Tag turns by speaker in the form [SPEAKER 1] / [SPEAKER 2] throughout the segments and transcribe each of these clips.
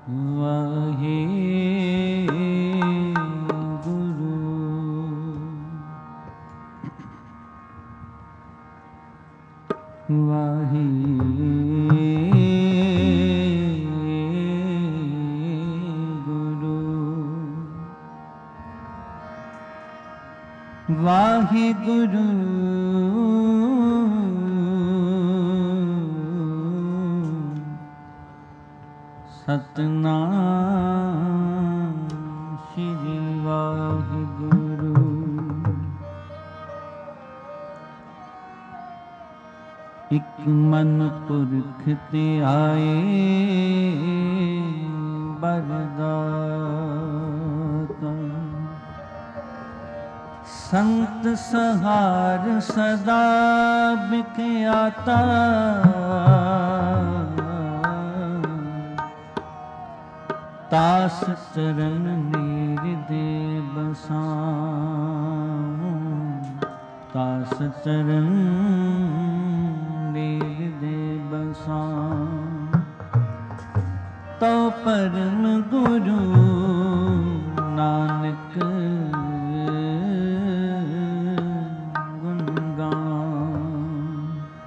[SPEAKER 1] वाहे गुरु। वाहे गुरु। वाहे गुरु। सतनाम श्री वाहिगुरु। इक मन पुरख ते आए बरदाता। संत सहार सदा बिक आता। तास चरण नीर दे बसाऊं। तास चरण नीर दे बसाऊं। तो परम गुरु नानक गुण गाऊं।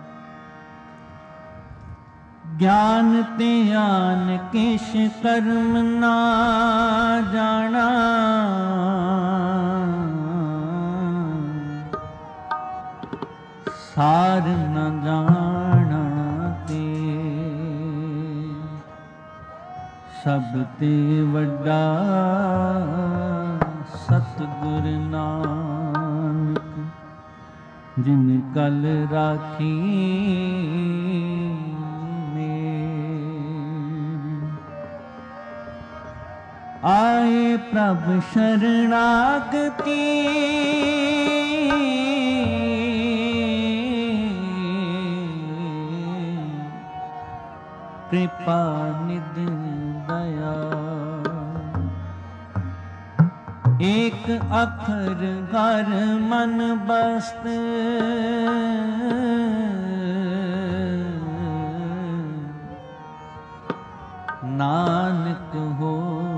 [SPEAKER 1] ज्ञान त्यान किश कर्म ना जाना। सार न जाना ते सब ते वड्डा सतगुर नानक। जिन कल राखी आए प्रभ शरणागति। कृपा निध दया। एक अखर घर मन बस्त। नानक हो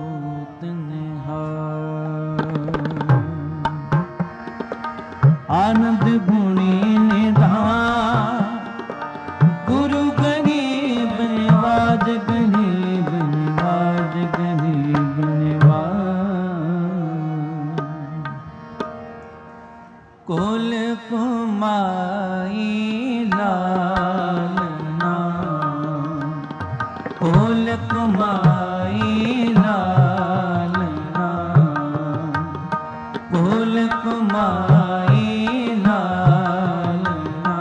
[SPEAKER 1] आनंद गुणी निधान। गुरु गरीब निवाज गरीब निवाज गरीब निवाज। कुल कुमाई लालना। कुल कुमाई लालना। कुल कुमाई लालना।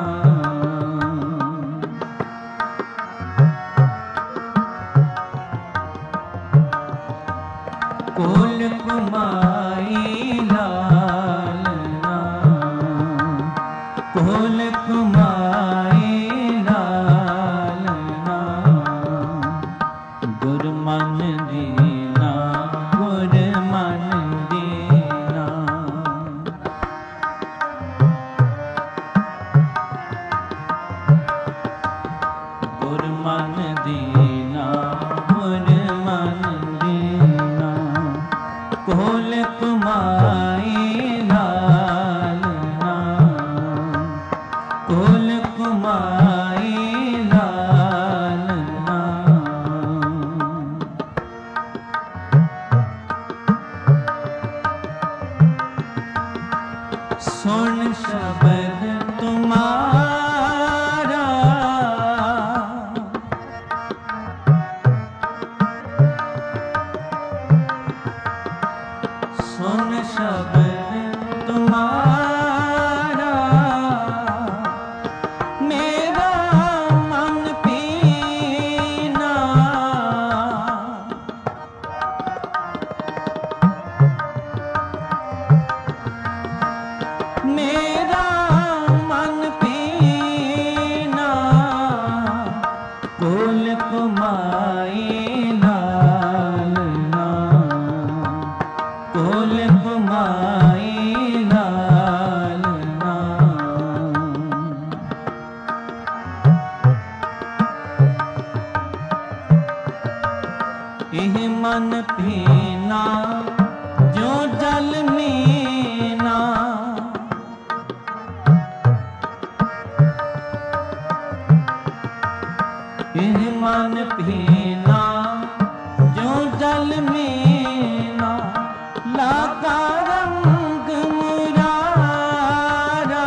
[SPEAKER 1] कुल कुमाई लालना। कुल कुमाई लालना। गुर मन दीना। गुर मन दीना। गुर मन दीना। गुर मन दीना। कुल कुमाई लालना। कुल कुमाई लालना। सुन शब्द तुम्हारा। सुन शब्द तुम्हारा। मेरा मन पीना। मेरा मन पीना। कुल कुमाई लालना। कुल कुमाई एह मन भीना जो जल मीना। एह मन भीना जो जल मीना। लागा रंग मुरारा।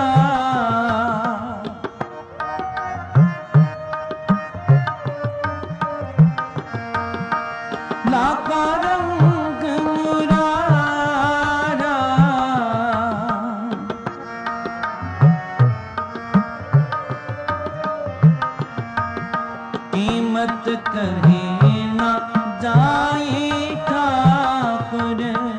[SPEAKER 1] लागा रंग मुरारा। कीमत कहे न जाए ठाकुर।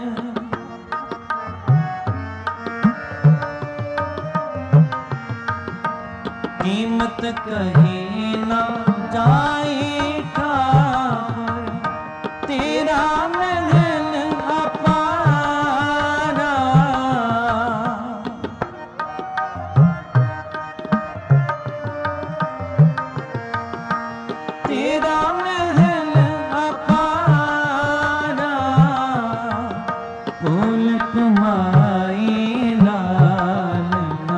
[SPEAKER 1] कीमत कहे न जाए ठाकुर। तेरा महल अपारा। तेरा महल अपारा। बोल कमाई लालना।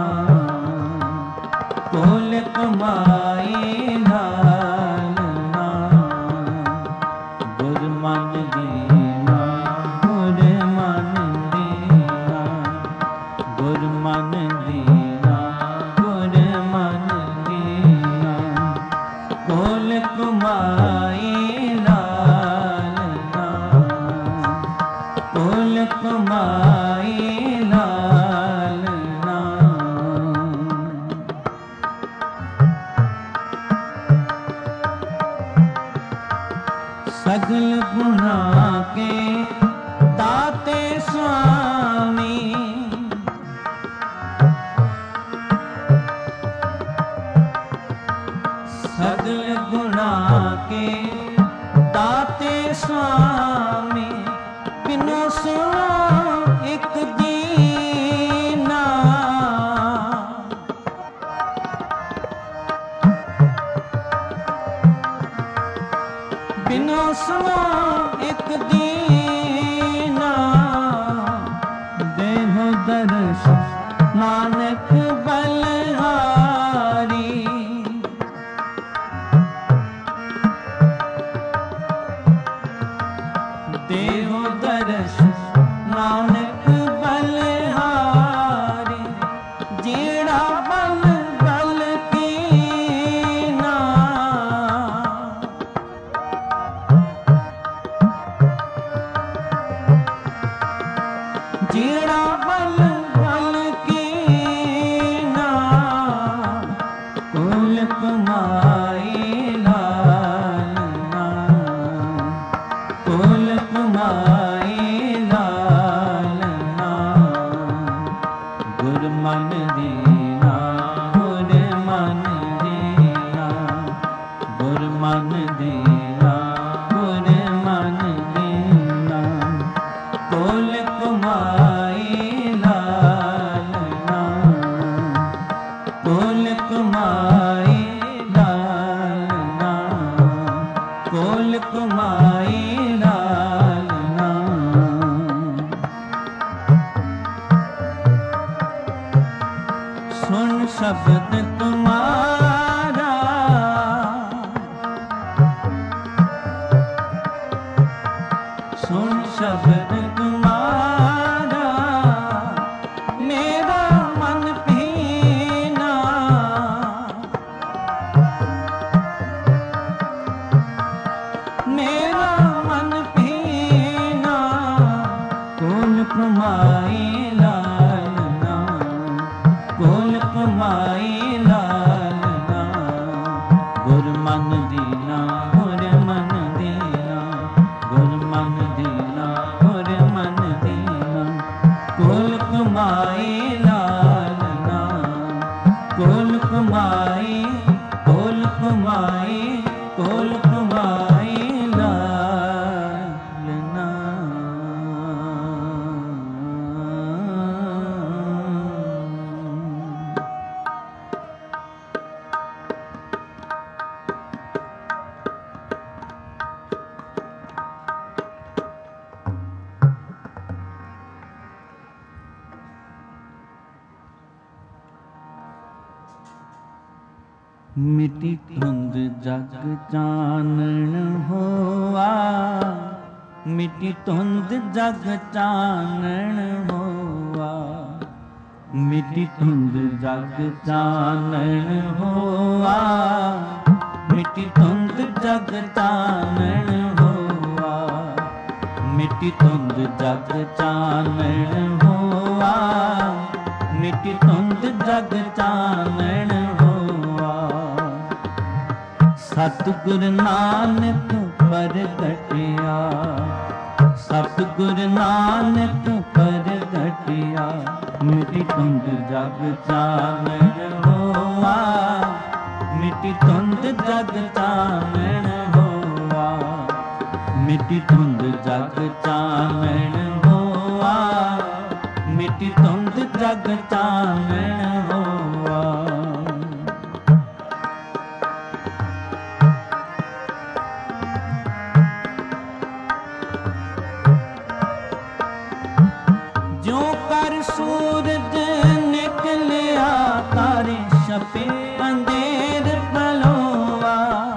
[SPEAKER 1] बोल कमाई लालना। गुर मन देना। गुर मन देना। गुर मन देना। गुर मन देना। बोल कमाई लालना। बोल कमाई लालना। सगल गुना के दाते स्वामी। सगल गुना के दाते स्वामी। बिनु सुनो एक दीना। बिनु सुनो एक दीना। देहो दर्श नानक बलहारी। देहो दर्श नानक बलहारी। जेड़ा बल बल कीना। जेड़ा बल बल कीना। कुल कमाई लालना। कुल कमाई लालना। गुर मन देना। गुर मन देना। गुर मन देना। गुर मन देना। कुल कमाई लालना। कुल कमाई लालना। कुल कमाई लालना। सुन शब्द तुम्हारा। सुन शब्द तुम्हारा। मेरा मन भीना। मेरा मन भीना। कुल कमाई लालना। कुल कमाई लालना। गुर मन देना। गुर मन देना। गुर मन देना। गुर मन देना। कुल कमाई लालना। कुल कमाई। कुल कमाई। कुल कमाई लालना। ਮਿਟੀ ਧੁੰਦ ਜਗ ਚਾਨਣ ਹੋਆ, ਮਿਟੀ ਧੁੰਦ ਜਗ ਚਾਨਣ ਹੋਆ, ਮਿਟੀ ਧੁੰਦ ਜਗ ਚਾਨਣ ਹੋਆ, ਮਿਟੀ ਧੁੰਦ ਜਗ ਚਾਨਣ ਹੋਆ, ਮਿਟੀ ਧੁੰਦ ਜਗ ਚਾਨਣ ਹੋਆ, ਮਿਟੀ ਧੁੰਦ ਜਗ ਚਾਨਣ ਹੋਆ। ਸਤਿਗੁਰ ਨਾਨਕ ਪ੍ਰਗਟਿਆ, ਸਤਿਗੁਰ ਨਾਨਕ ਪ੍ਰਗਟਿਆ, ਮਿਟੀ ਧੁੰਦ ਜਗ ਚਾਨਣ ਹੋਆ, ਮਿਟੀ ਧੁੰਦ ਜਗ ਚਾਨਣ ਹੋਆ, ਮਿਟੀ ਧੁੰਦ ਜਗ ਚਾਨਣ ਹੋਆ, ਮਿਟੀ ਧੁੰਦ ਜਗ ਚਾਨਣ ਹੋਆ। ਜੋ ਕਰ ਸੂਰਜ ਨਿਕਲਿਆ, ਤਾਰੇ ਛਪੇ ਅੰਧੇਰ ਪਲੋਆ,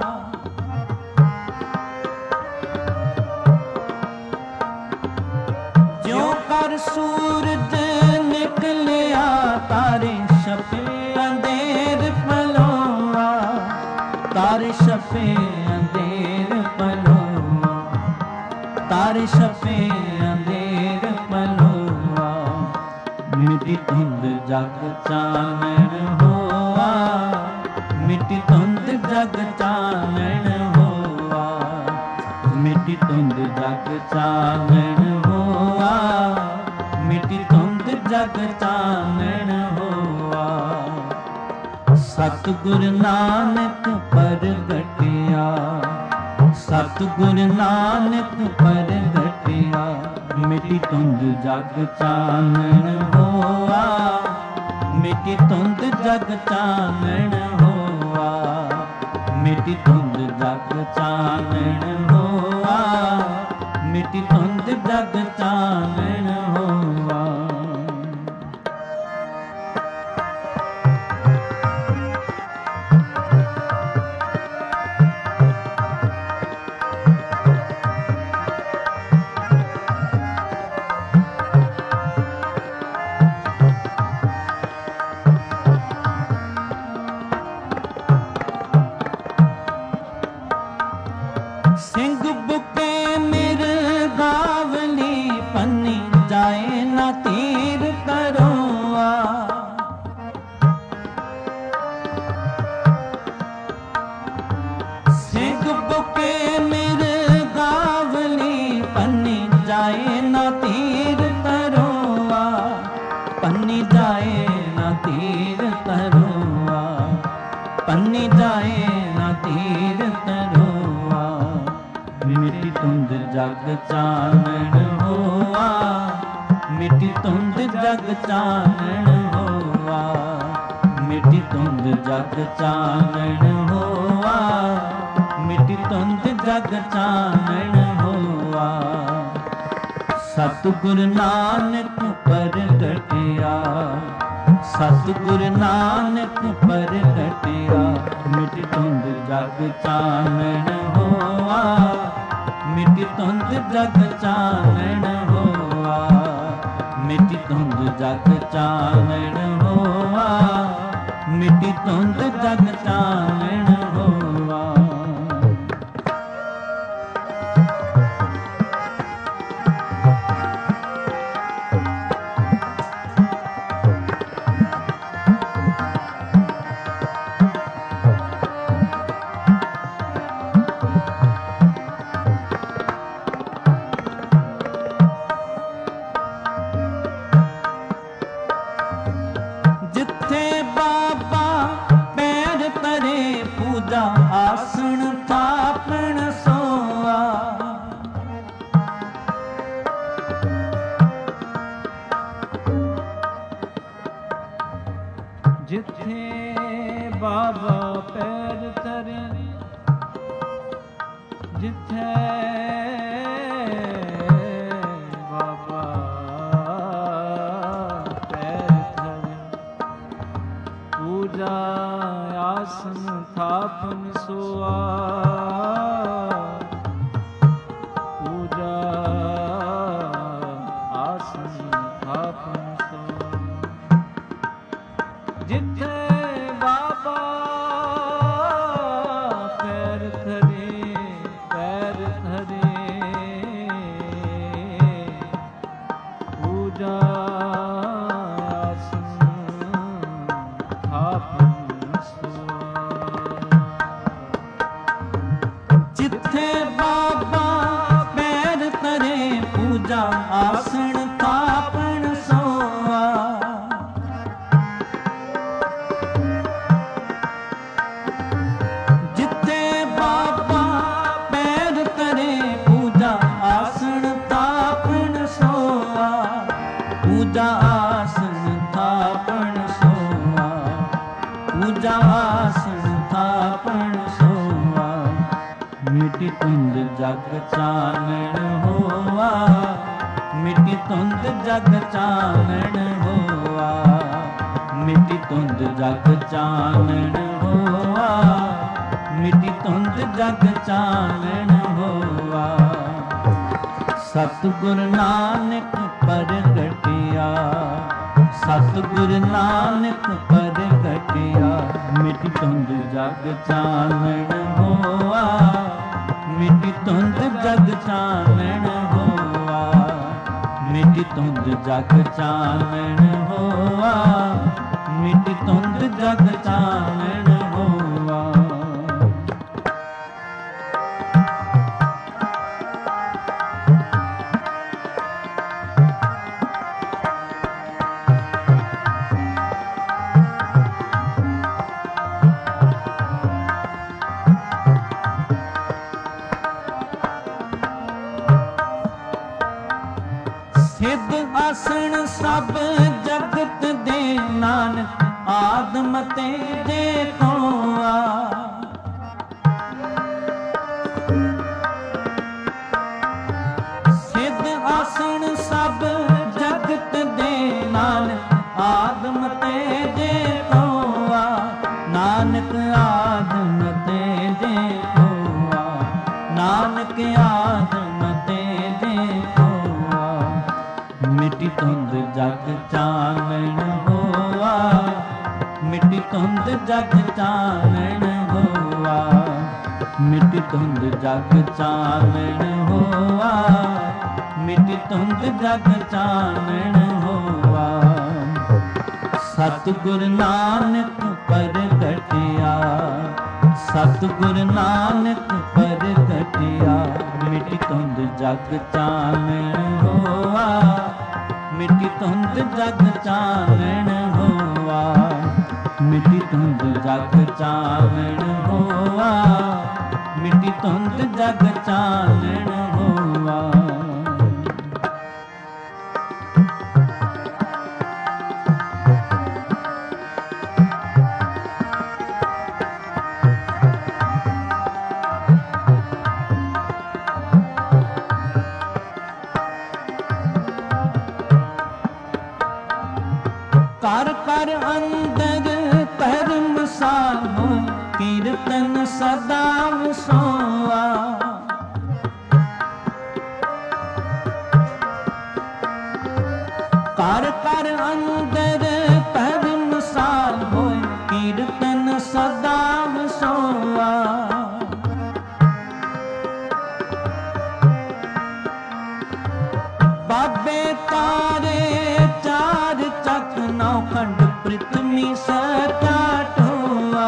[SPEAKER 1] ਜੋ ਕਰ ਸੂਰਜ ਨਿਕਲਿਆ, ਤਾਰੇ ਛਪੇ ਅੰਧੇਰ ਪਲੋਆ, ਤਾਰੇ ਛਪੇ ਅੰਧੇਰ ਪਲੋਆ, ਤਾਰੇ ਛਪੇ ਅੰਧੇਰ ਪਲੋਆ, ਮਿਟੀ ਧੁੰਦ ਜਗ ਚਾਨਣ ਹੋਆ, ਮਿਟੀ ਧੁੰਦ ਜਗ ਚਾਨਣ ਹੋਆ, ਮਿਟੀ ਧੁੰਦ ਜਗ ਚਾਨਣ ਹੋਆ, ਮਿਟੀ ਧੁੰਦ ਜਗ ਚਾਨਣ ਹੋਆ। ਸਤਿਗੁਰ ਨਾਨਕ ਪ੍ਰਗਟਿਆ, ਸਤਿਗੁਰ ਨਾਨਕ ਪ੍ਰਗਟਿਆ, ਮਿਟੀ ਧੁੰਦ ਜਗ ਚਾਨਣ ਹੋਆ, ਮਿਟੀ ਧੁੰਦ ਜਗ ਚਾਨਣ ਹੋਆ, ਮਿਟੀ ਧੁੰਦ ਜਗ ਚਾਨਣ ਹੋਆ, ਮਿਟੀ ਧੁੰਦ ਜਗ ਚਾਨਣ ਹੋਆ। ਸਿੰਘ ਬੁਕੇ ਮਿਰਗਾਵਲੀ, ਪੰਨੀ ਜਾਏ ਨਾ ਤੀਰ ਕਰੋਆ, ਸਿੰਘ ਬੁਕੇ ਮਿਰਗਾਵਲੀ, ਪੰਨੀ ਜਾਏ ਨਾ ਤੀਰ ਕਰੋਆ, ਪੰਨੀ ਜਾਏ ਨਾ ਤੀਰ ਕਰੋਆ, ਪੰਨੀ ਜਾਏ ਨਾ ਤੀਰ ਕਰੋਆ, ਮਿਟੀ ਧੁੰਦ ਜਗ ਚਾਨਣ ਹੋਆ, ਮਿਟੀ ਧੁੰਦ ਜਗ ਚਾਨਣ ਹੋਆ, ਮਿਟੀ ਧੁੰਦ ਜਗ ਚਾਨਣ ਹੋਆ, ਮਿਟੀ ਧੁੰਦ ਜਗ ਚਾਨਣ ਹੋਆ। ਸਤਿਗੁਰ ਨਾਨਕ ਪ੍ਰਗਟਿਆ, ਸਤਿਗੁਰ ਨਾਨਕ ਪ੍ਰਗਟਿਆ, ਮਿਟੀ ਧੁੰਦ ਜਗ ਚਾਨਣ ਹੋਆ, ਮਿਟੀ ਧੁੰਦ ਜਗ ਚਾਨਣ ਹੋਆ, ਮਿਟੀ ਧੁੰਦ ਜਗ ਚਾਨਣ ਹੋਆ, ਮਿਟੀ ਧੁੰਦ ਜਗ ਚਾਨਣ ਹੋਆ। ਜਿੱਥੇ ਬਾਬਾ ਪੈਰ ਧਰੇ, ਪੂਜਾ ਆਸਣ ਥਾਪਣ ਸੋਆ। ਜਿੱਥੇ ਬਾਬਾ ਪੈਰ ਕਰੇ ਪੂਜਾ ਆਸਣ ਥਾਪਣ ਸੋਆ। ਪੂਜਾ ਆਸਣ ਥਾਪਣ ਸੋਆ। ਪੂਜਾ ਆਸਣ ਥਾਪਣ ਸੋਆ। ਮਿਟੀ ਧੁੰਦ ਜਗ ਚਾਨਣ ਹੋਆ। ਮਿਟੀ ਧੁੰਦ ਜਗ ਚਾਨਣ ਹੋਆ। ਮਿਟੀ ਧੁੰਦ ਜਗ ਚਾਨਣ ਹੋਆ। ਮਿਟੀ ਧੁੰਦ ਜਗ ਚਾਨਣ ਹੋਆ। ਸਤਿਗੁਰ ਨਾਨਕ ਪ੍ਰਗਟਿਆ। ਸਤਿਗੁਰ ਨਾਨਕ ਪ੍ਰਗਟਿਆ। ਮਿਟੀ ਧੁੰਦ ਜਗ ਚਾਨਣ ਹੋਆ। ਮਿਟੀ ਧੁੰਦ ਜਗ ਚਾਨਣ ਹੋਆ। ਮਿਟੀ ਧੁੰਦ ਜਗ ਚਾਨਣ ਹੋਆ। ਮਿਟੀ ਧੁੰਦ ਜਗ ਚਾਨਣ ਹੋਆ। ਸਿੱਧ ਆਸਣ ਸਭ ਜਗਤ ਦੇ ਨਾਨਕ ਆਦਮ ਤੇ ਜੇ ਕੋਆ। ਸਿੱਧ ਆਸਣ ਸਭ ਜਗਤ ਦੇ ਨਾਨਕ ਆਦਮ ਤੇ ਜੇ ਕੋਆ। ਨਾਨਕ ਆਦਮ ਤੇ ਜੇ ਕੋਆ। ਨਾਨਕ ਆਦਮ ਤੇ ਜੇ ਕੋਆ। ਮਿਟੀ ਧੁੰਦ ਜਗ ਚਾਨਣ ਹੋਆ। ਮਿਟੀ ਧੁੰਦ ਜਗ ਚਾਨਣ ਹੋਆ। ਮਿਟੀ ਧੁੰਦ ਜਗ ਚਾਨਣ ਹੋਆ। ਮਿਟੀ ਧੁੰਦ ਜਗ ਚਾਨਣ ਹੋਆ। ਸਤਿਗੁਰ ਨਾਨਕ ਪ੍ਰਗਟਿਆ। ਸਤਿਗੁਰ ਨਾਨਕ ਪ੍ਰਗਟਿਆ। ਮਿਟੀ ਧੁੰਦ ਜਗ ਚਾਨਣ ਹੋਆ। ਮਿਟੀ ਧੁੰਦ ਜਗ ਚਾਨਣ ਹੋਆ। ਮਿਟੀ ਧੁੰਦ ਜਗ ਚਾਨਣ ਹੋਆ। ਮਿਟੀ ਧੁੰਦ ਜਗ ਚਾਨਣ ਹੋਆ। ਘਰ ਘਰ ਅੰਦਰ ਧਰਮ ਸਾਹੋ। ਕੀਰਤਨ ਸਦਾ ਵਸੋਆ। ਘਰ ਘਰ ਅੰਦਰ ਧਰਮ ਸਾਹੋ। ਕੀਰਤਨ ਸਦਾ ਵਸੋਆ। ਬਾਬੇ ਤਾਰੇ ਚਾਰ ਚੱਕ ਨੌ ਖੰਡ ਪ੍ਰਿਥਵੀ ਸਤਾ ਢੋਆ।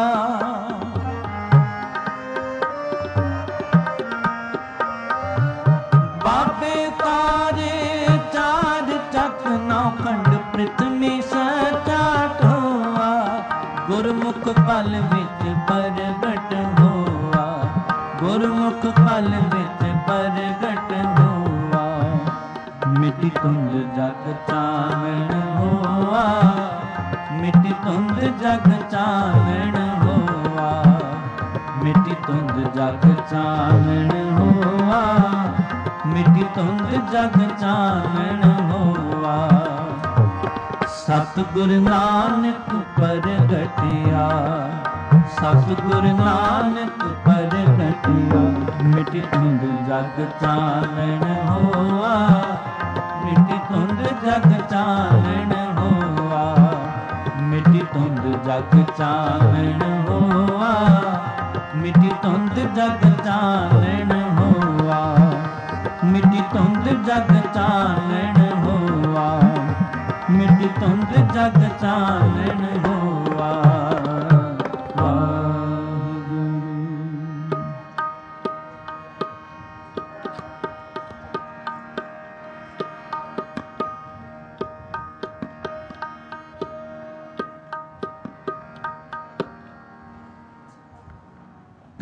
[SPEAKER 1] ਬਾਬੇ ਤਾਰੇ ਚਾਰ ਚੱਕ ਨੌ ਖੰਡ ਪ੍ਰਿਥਵੀ ਸਤਾ ਢੋਆ। ਗੁਰਮੁਖ ਪਲ ਵਿੱਚ ਪ੍ਰਗਟ ਹੋਆ। ਗੁਰਮੁਖ ਪਲ ਵਿੱਚ ਪ੍ਰਗਟ ਹੋਆ। ਮਿਟੀ ਧੁੰਦ ਜਗ ਚਾਨਣ ਹੋਆ। ਮਿਟੀ ਧੁੰਦ ਜਗ ਚਾਨਣ ਹੋਆ। ਮਿਟੀ ਧੁੰਦ ਜਗ ਚਾਨਣ ਹੋਆ। ਮਿਟੀ ਧੁੰਦ ਜਗ ਚਾਨਣ ਹੋਆ। ਸਤਿਗੁਰ ਨਾਨਕ ਪ੍ਰਗਟਿਆ। ਸਤਿਗੁਰ ਨਾਨਕ ਪ੍ਰਗਟਿਆ। ਮਿਟੀ ਧੁੰਦ ਜਗ ਚਾਨਣ ਹੋਆ। ਮਿਟੀ ਧੁੰਦ ਜਗ ਚਾਨਣ ਹੋਆ। ਮਿਟੀ ਧੁੰਦ ਜਗ ਚਾਨਣ ਹੋਆ। ਮਿਟੀ ਧੁੰਦ ਜਗ ਚਾਨਣ ਹੋਆ। ਮਿਟੀ ਧੁੰਦ ਜਗ ਚਾਨਣ ਹੋਆ। ਮਿਟੀ ਧੁੰਦ ਜਗ ਚਾਨਣ ਹੋਆ।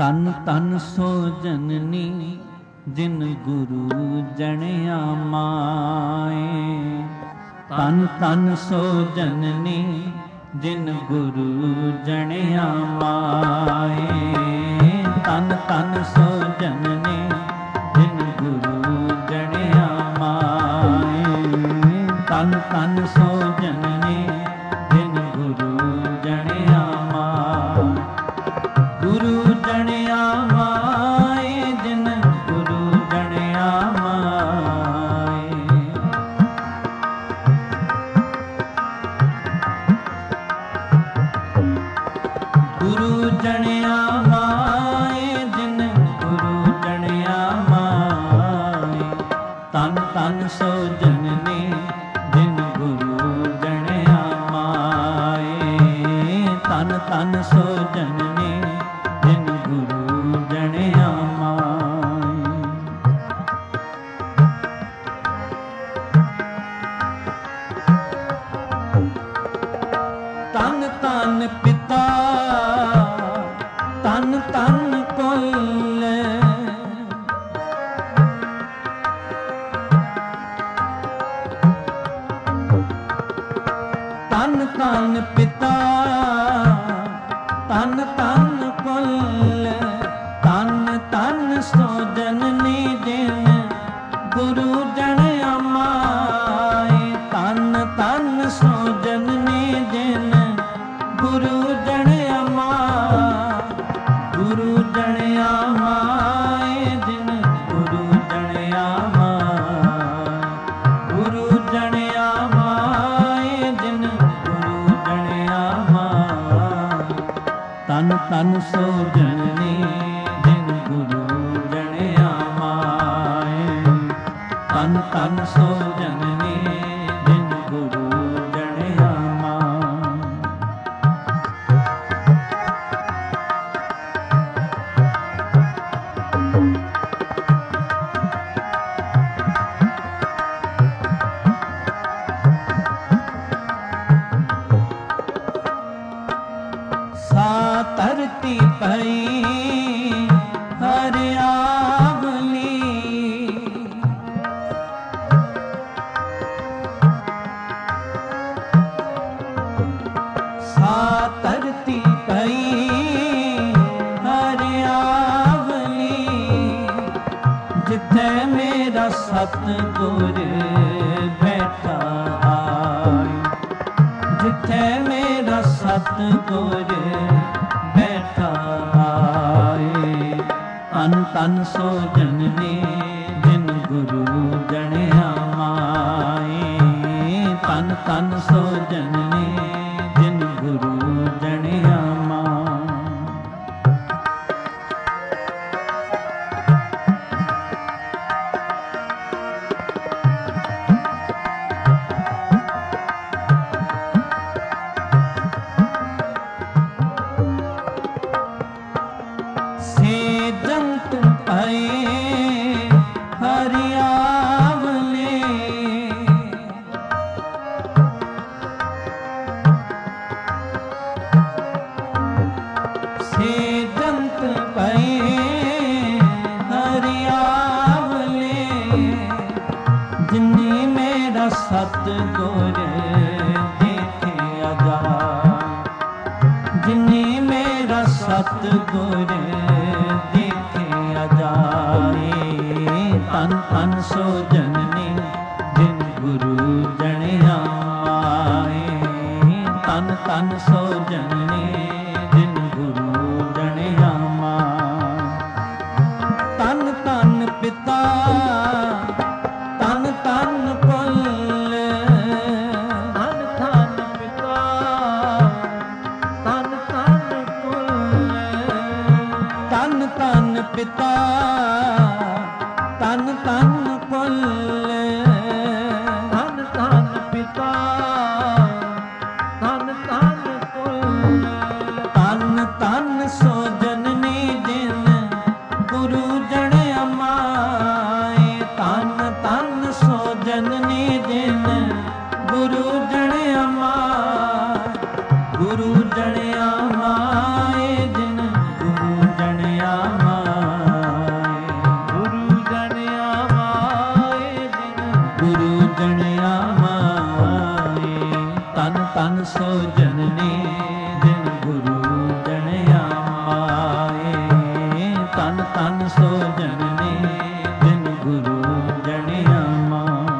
[SPEAKER 1] ਤਨ ਤਨ ਸੋ ਜਨਨੀ ਜਿਨ ਗੁਰੂ ਜਣਿਆ ਮਾਏ। ਤਨ ਤਨ ਸੋ ਜਨਨੀ ਜਿਨ ਗੁਰੂ ਜਣਿਆ ਮਾਏ। ਤਨ ਤਨ ਸੋ ਜਨਨੀ ਜਿਨ ਗੁਰੂ ਜਣਿਆ ਮਾਏ। ਤਨ ਤਨ ਸੋ ਜਨਨੀ ਜਿਨ ਗੁਰੂ ਜਣਿਆ ਮਾਏ। ਗੁਰੂ ਜਣਿਆ ਮਾਏ ਜਿਨ ਗੁਰੂ ਜਣਿਆ ਮਾਏ। ਗੁਰੂ ਜਣਿਆ ਮਾਏ ਜਿਨ ਗੁਰੂ ਜਣਿਆ ਮਾਏ। ਤਨ ਤਨ ਸੋ ਜਨਨੀ ਜਿਨ ਗੁਰੂ ਜਣਿਆ ਮਾਏ। ਤਨ ਤਨ ਸੋ ਜਨਨੀ ਜਿਨ ਗੁਰੂ ਜਣਿਆ ਮਾਏ। ਤਨ ਤਨ ਪਿਤਾ ਤਨ ਤਨ ਕੁਲ। ਤਨ ਤਨ ਪਿਤਾ ਤਨ ਤਨ ਕੁਲ। ਤਨ ਤਨ ਸੋ ਜਨਨੀ ਜਿਨ ਗੁਰੂ ਜਣਿਆ ਮਾਏ। ਤਨ ਤਨ ਸੋ ਜਨਨੀ ਜਿਨ ਗੁਰੂ ਜਣਿਆ ਮਾਏ। ਗੁਰੂ ਜਣਿਆ ਮਾਏ ਜਿਨ ਗੁਰੂ ਜਣਿਆ ਮਾਏ। ਗੁਰੂ ਜਣਿਆ ਮਾਏ ਜਿਨ ਗੁਰੂ ਜਣਿਆ ਮਾਏ। ਤਨ ਤਨ ਸੋ ਜਨਨੀ ਜਿਨ ਗੁਰੂ ਜਣਿਆ ਮਾਏ। ਤਨ ਤਨ ਸੋ ਜਨਨੀ ਜਿਨ ਗੁਰੂ ਜਣਿਆ ਮਾਏ। ਸਾ ਧਰਤੀ ਪਈ ਹਰਿਆਵਲੀ। ਸਾ ਧਰਤੀ ਪਈ ਹਰਿਆਵਲੀ। ਜਿੱਥੇ ਮੇਰਾ ਸਤਿਗੁਰ ਬੈਠਾ ਆਈ। ਜਿੱਥੇ ਮੇਰਾ ਸਤਿਗੁਰ ਬੈਠਾ ਆਏ। ਤਨ ਤਨ ਸੋ ਜਨਨੀ ਜਿਨ ਗੁਰੂ ਜਣਿਆ ਮਾਏ। ਤਨ ਤਨ ਸੋ ਜਨਨੀ ਜਿਨ ਗੁਰੂ ਜਣਿਆ ਮਾਏ। ਸੇ ਜੰਤ ਪਏ ਹਰਿਆਵਲੇ। ਸੇ ਜੰਤ ਪਏ ਹਰਿਆਵਲੇ। ਜਿਨੇ ਮੇਰਾ ਸਤਿਗੁਰ ਦੇਖਿਆ ਜਾਏ। ਜਿਨੇ ਮੇਰਾ ਸਤਿਗੁਰ ਦੇਖਿਆ ਜਾਏ। ਤਨ ਤਨ ਸੋ ਜਨਨੀ ਜਿਨ ਗੁਰੂ ਜਣਿਆ ਮਾਏ। ਤਨ ਤਨ ਸੋ ਜਨਨੀ ਜਿਨ ਗੁਰੂ ਜਣਿਆ ਮਾਏ। ਤਨ ਤਨ ਪਿਤਾ ਤਨ ਤਨ ਕੁਲ। ਤਨ ਤਨ ਪਿਤਾ ਤਨ ਤਨ ਕੁਲ। ਤਨ ਤਨ ਪਿਤਾ ਤਨ ਤਨ ਕੁਲ। ਤਨ ਤਨ ਪਿਤਾ ਤਨ ਤਨ ਕੁਲ। ਤਨ ਤਨ ਸੋ ਜਨਨੀ ਜਿਨ ਗੁਰੂ ਜਣਿਆ ਮਾਏ। ਤਨ ਤਨ ਸੋ ਜਨਨੀ ਜਿਨ ਗੁਰੂ ਜਣਿਆ ਮਾਏ। ਗੁਰੂ ਜਣਿਆ ਮਾਏ ਜਿਨ ਗੁਰੂ ਜਣਿਆ ਤਨ ਸੋ ਜਨਨੀ ਜਿਨ ਗੁਰੂ ਜਣਿਆ ਮਾਏ। ਤਨ ਤਨ ਸੋ ਜਨਨੀ ਜਿਨ ਗੁਰੂ ਜਣਿਆ ਮਾਏ।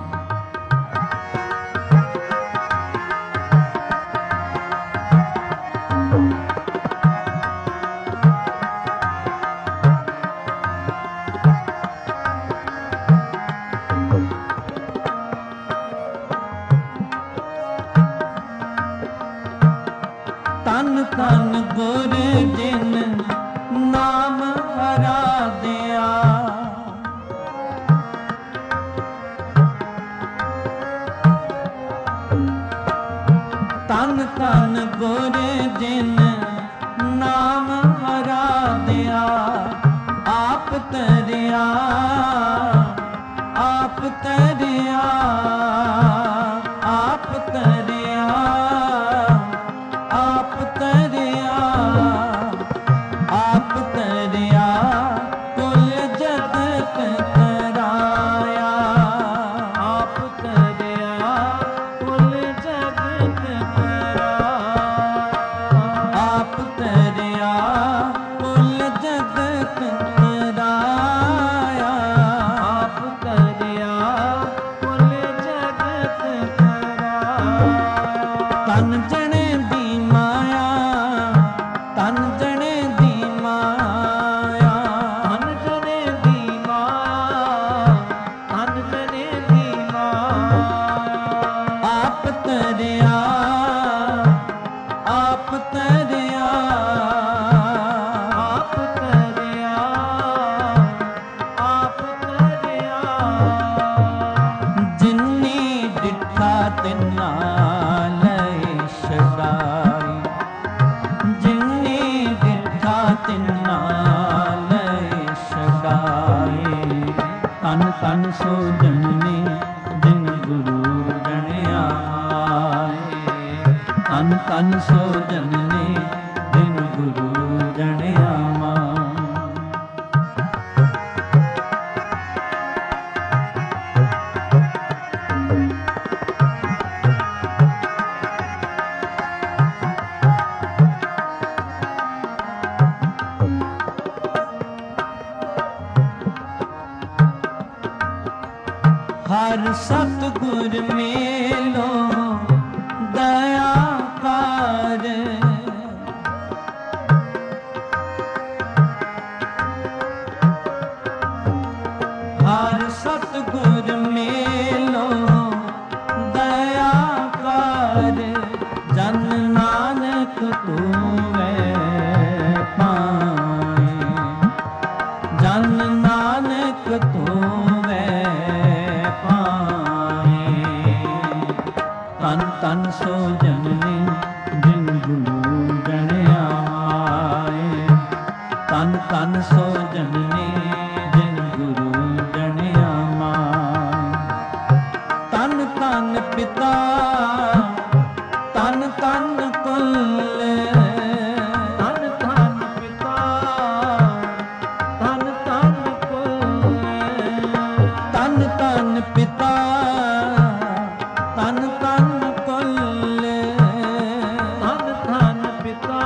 [SPEAKER 1] ਤਨ ਤਨ ਗੁਰ ਜਿਨ ਨਾਮ ਅਰਾਧਿਆ। ਤਨ ਤਨ ਗੁਰ ਜਿਨ ਨਾਮ ਅਰਾਧਿਆ। ਆਪ ਤਰਿਆ ਆਪ ਤਰਿਆ ਆਪ ਤਰਿਆ ਆਪ ਤਰਿਆ ਆਪ ਤਰਿਆ ਕੁਲ ਜਗਤ ਤਰਾਇਆ। ਆਪ ਤਰਿਆ ਕੁਲ ਜਗਤ ਤਰਾਇਆ। ਆਪ ਤਰਿਆ ਕੁਲ ਜਗਤ ਤਰਾਇਆ। ਆਪ ਤਰਿਆ ਕੁਲ ਜਗਤ ਤਰਾਇਆ। ਤਨ ਜਣੇ ਦੀ ਮਾਇਆ ਤਨ ਜਣੇ ਦੀ ਮਾਇਆ। ਤਨ ਜਣੇ ਦੀ ਮਾਇਆ ਤਨ ਜਣੇ ਦੀ ਮਾਇਆ। ਆਪ ਤਰਿਆ ਆਪ ਤਰਿਆ ਆਪ ਤਰਿਆ ਆਪ ਤਰਿਆ। ਜਿਨੀ ਡਿਠਾ ਤਿਨਾ ਲਏ ਛਡਾਈ। ਜਿਨੀ ਡਿਠਾ ਤਿਨਾ ਲਏ ਛਡਾਈ। ਤਨ ਤਨ ਸੋ ਜਨਨੀ ਜਿਨ ਗੁਰੂ ਜਣਿਆ ਮਾਏ। ਤਨ ਤਨ ਸੋ ਜਨਨੀ ਜਿਨ ਗੁਰੂ ਜਣਿਆ ਮਾਏ। ਹਰ ਸਤਿਗੁਰ ਮੇਲੋ ਦਇਆ ਕਰ। ਹਰ ਸਤਿਗੁਰ ਮੇਲੋ ਦਇਆ ਕਰ। ਜਨ ਨਾਨਕ ਧੋਵੈ ਪਾਏ। ਜਨ ਨਾਨਕ ਧੋਵੈ ਪਾਏ। ਤਨ ਤਨ ਸੋ ਜਨਨੀ ਜਿਨ ਗੁਰੂ ਜਣਿਆ ਮਾਏ। ਤਨ ਤਨ ਸੋ ਜਨਨੀ ਜਿਨ ਗੁਰੂ ਜਣਿਆ ਮਾਏ। ਤਨ ਤਨ ਪਿਤਾ ਤਨ ਤਨ ਕੁਲ। ਤਨ ਤਨ ਪਿਤਾ ਤਨ ਤਨ ਕੁਲ। ਤਨ ਤਨ ਪਿਤਾ ਤਨ ਤਨ ਕੁਲ। ਤਨ ਤਨ ਪਿਤਾ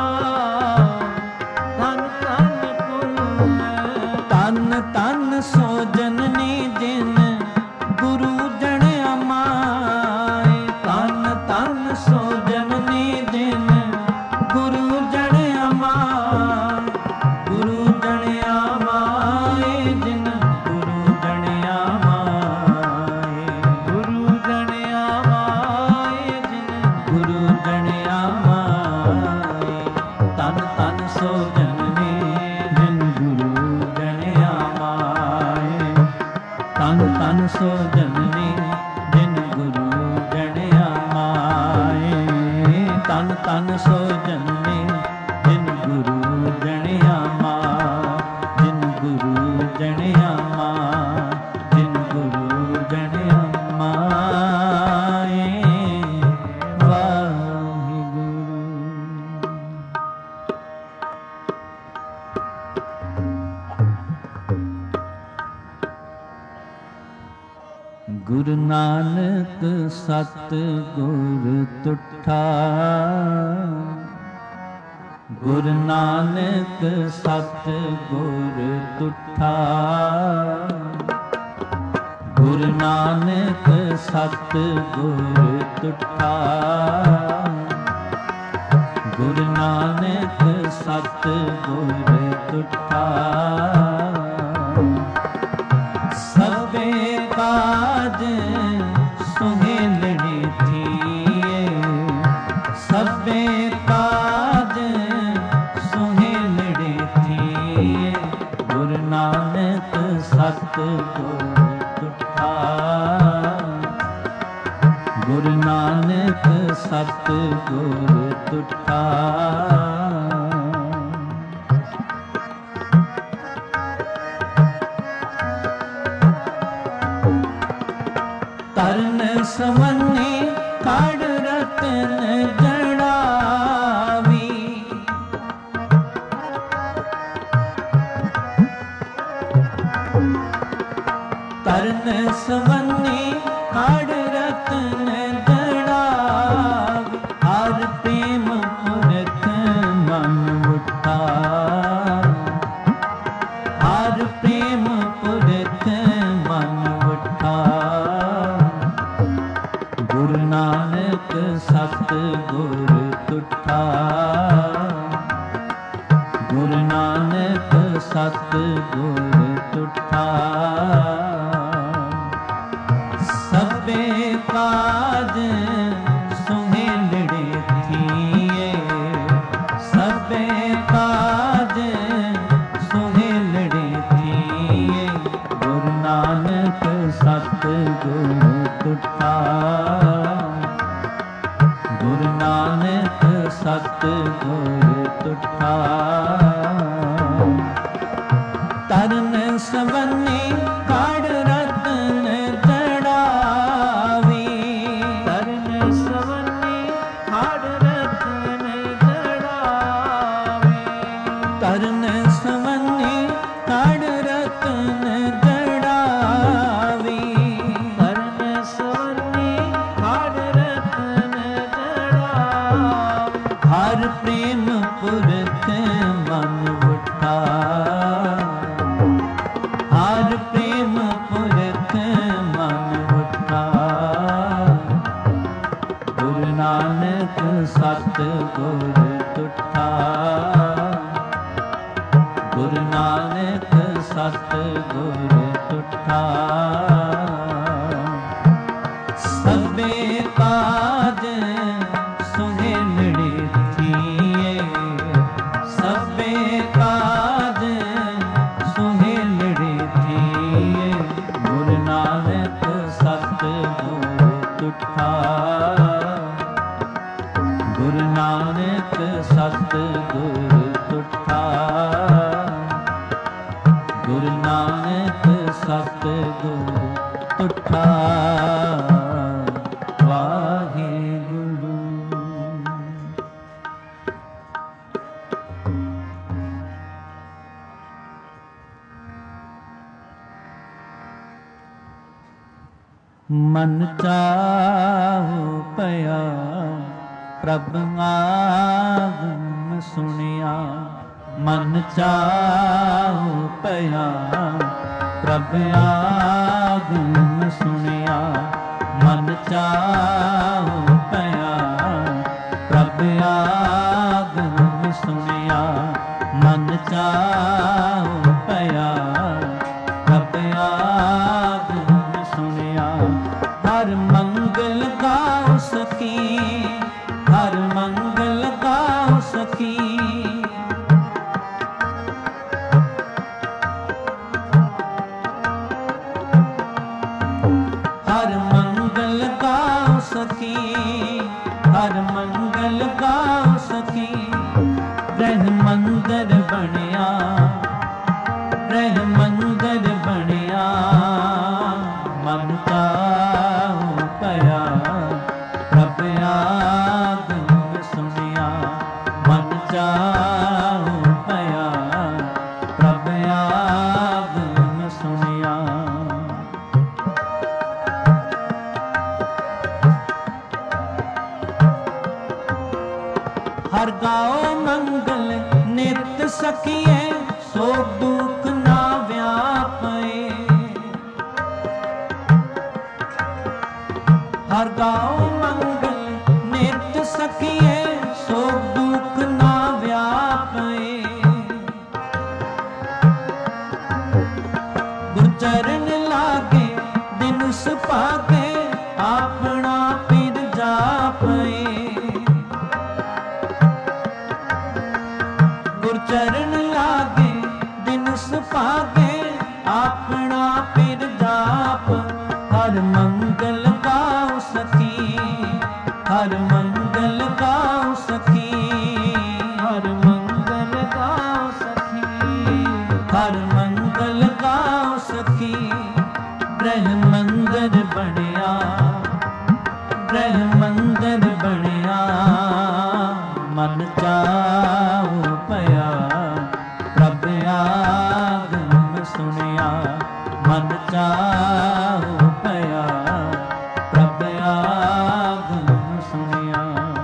[SPEAKER 1] ਤਨ ਤਨ ਕੁਲ। ਤਨ ਤਨ ਸੋ ਜਨਨੀ ਜਿਨ ਗੁਰੂ ਜਣਿਆ ਮਾਏ। ਤਨ ਤਨ ਸੋ ਜਨਨੀ ਜਿਨ ਗੁਰੂ ਜਣਿਆ ਮਾਏ। ਗੁਰੂ ਜਣਿਆ ਮਾਏ ਜਿਨ ਗੁਰੂ ਜਣਿਆ ਮਾਏ। ਗੁਰੂ ਜਣਿਆ ਮਾਏ ਜਿਨ ਗੁਰੂ ਜਣਿਆ ਮਾਏ। ਤਨ ਤਨ ਸੋ ਜਨਨੀ ਜਿਨ ਗੁਰੂ ਜਣਿਆ ਮਾਏ। ਤਨ ਤਨ ਸੋ ਜਨਨੀ ਜਿਨ ਗੁਰੂ ਜਣਿਆ ਮਾਏ। ਤਨ ਤਨ ਸੋ ਜਨਨੀ ਜਿਨ ਗੁਰੂ ਜਣਿਆ ਮਾਏ। ਜਿਨ ਗੁਰੂ ਜਣਿਆ ਮਾਏ। ਜਿਨ ਗੁਰੂ ਜਣਿਆ ਮਾਏ। ਵਾਹਿਗੁਰੂ। ਗੁਰੂ ਨਾਨਕ ਸਤ ਗੁਰ ਤੁਠਾ, ਗੁਰੂ ਨਾਨਕ ਸਤ ਗੁਰ ਤੁਠਾ, ਗੁਰੂ ਨਾਨਕ ਸਤ ਗੁਰ ਤੁਠਾ, ਗੁਰੂ ਨਾਨਕ ਸਤ ਗੁਰ ਤੁਠਾ। ਸਭੇ ਕਾਜ ਸੁਹੇਲਣੇ ਥੀਏ, ਸਭੇ ਕਾਜ ਸੁਹੇਲਣੇ ਥੀਏ, ਗੁਰੂ ਨਾਨਕ ਸਤ ਗੁਰ ਤੁਠਾ, ਗੁਰੂ ਨਾਨਕ ਸਤ ਗੁਰ ਤੁਠਾ। ਤਰਨ ਸਵੰਨੇ ਕੜ ਰਤਨ ਜੜਾਵੀ, ਤਰਨ ਸਵੰਨੇ ਕੜ ਰਤਨ ਜੜਾਵੀ, ਹਰ ਪ੍ਰੇਮ ਪੁਰਖ ਮਨ ਉਠਾ, ਹਰ ਪ੍ਰੇਮ ਪੁਰਖ ਮਨ ਉਠਾ, ਗੁਰੂ ਨਾਨਕ ਸਤ ਗੁਰ ਤੁਠਾ, ਗੁਰੂ ਨਾਨਕ ਸਤ ਗੁਰ ਤੁਠਾ। ਸਭੇ ਕਾਜ ਸੁਹੇਲਣੇ ਥੀਏ, ਸਭੇ ਕਾਜ ਸੁਹੇਲਣੇ ਥੀਏ, ਗੁਰੂ ਨਾਨਕ ਸਤ ਗੁਰ ਤੁਠਾ, ਗੁਰੂ ਨਾਨਕ ਸਤ ਗੁਰ ਤੁਠਾ। ਤਰਨ ਸਵੰਨੇ ਕੜ ਰਤਨ ਜੜਾਵੀ, ਤਰਨ ਸਵੰਨੇ ਕੜ ਰਤਨ ਜੜਾਵੀ, ਤਰਨ ਸਵੰਨੇ ਕੜ ਰਤਨ ਜੜਾਵੀ, ਤਰਨ ਸਵੰਨੇ ਕੜ ਰਤਨ ਜੜਾਵੀ, ਹਰ ਪ੍ਰੇਮ ਪੁਰਖ ਮਨ ਉਠਾ, ਹਰ ਪ੍ਰੇਮ ਪੁਰਖ ਮਨ ਉਠਾ, ਗੁਰੂ ਨਾਨਕ ਸਤ ਗੁਰ ਤੁਠਾ, ਗੁਰੂ ਨਾਨਕ ਸਤ ਗੁਰ ਤੁਠਾ। ਸਭੇ ਕਾਜ ਸੁਹੇਲਣੇ ਥੀਏ, ਸਭੇ ਕਾਜ ਸੁਹੇਲਣੇ ਥੀਏ, ਗੁਰੂ ਨਾਨਕ ਸਤ ਗੁਰ ਤੁਠਾ, ਗੁਰੂ ਨਾਨਕ ਸਤ ਗੁਰ ਤੁਠਾ, ਗੁਰੂ ਨਾਨਕ ਸਤ ਗੁਰ ਤੁਠਾ। ਵਾਹਿਗੁਰੂ। ਮਨ ਚਾਹੁ ਪਿਆ ਪ੍ਰਭ ਆਗਮ ਸੁਣਿਆ, ਮਨ ਚਾਹੁ ਪਿਆ ਪ੍ਰਭ ਆਗਮ ਸੁਣਿਆ, ਮਨ ਚਾਹੁ ਪਿਆ ਪ੍ਰਭ ਆਗਮ ਸੁਣਿਆ, ਮਨ ਚਾਹੁ ਪਿਆ ਪ੍ਰਭ ਆਗਮ ਸੁਣਿਆ। ਹਰ ਮੰਗਲ ਗਾਉ ਸਕੀ, ਹਰ ਮੰਗਲ ਗਾਉ ਸਕੀ, ਹਰ ਮੰਗਲ ਗਾਉ ਸਕੀ, ਹਰ ਮੰਗਲ ਗਾਉ ਸਕੀ। ਰਹਿ ਮੰਦਰ ਬਣਿਆ, ਰਹਿ ਮੰਦਰ ਬਣਿਆ, ਮਨ ਚਾਹੁ ਪਿਆ ਪ੍ਰਭ ਆਗਮ ਸੁਣਿਆ, ਮਨ ਚਾਹੁ ਪਿਆ ਪ੍ਰਭ ਆਗਮ ਸੁਣਿਆ। सखिए सो दुख ना व्यापे। हर गाओ मंगल नित सखिए सो दुख ना व्यापे। गुर चरण लागे दिन सुभागे अपना पिर जापे। गुर चरण लागे दिन सुभागे अपना पिर जाप। हर मंगल गाओ सखी हर मंगल गाओ सखी हर मंगल गाओ सखी हर मंगल गाओ सखी। ब्रह्म मंदिर बनिया ब्रह्म मंदिर बनिया मन चाऊ पया प्रभ आगम सुनिया। मन चाऊ पया प्रभ आगम सुनिया।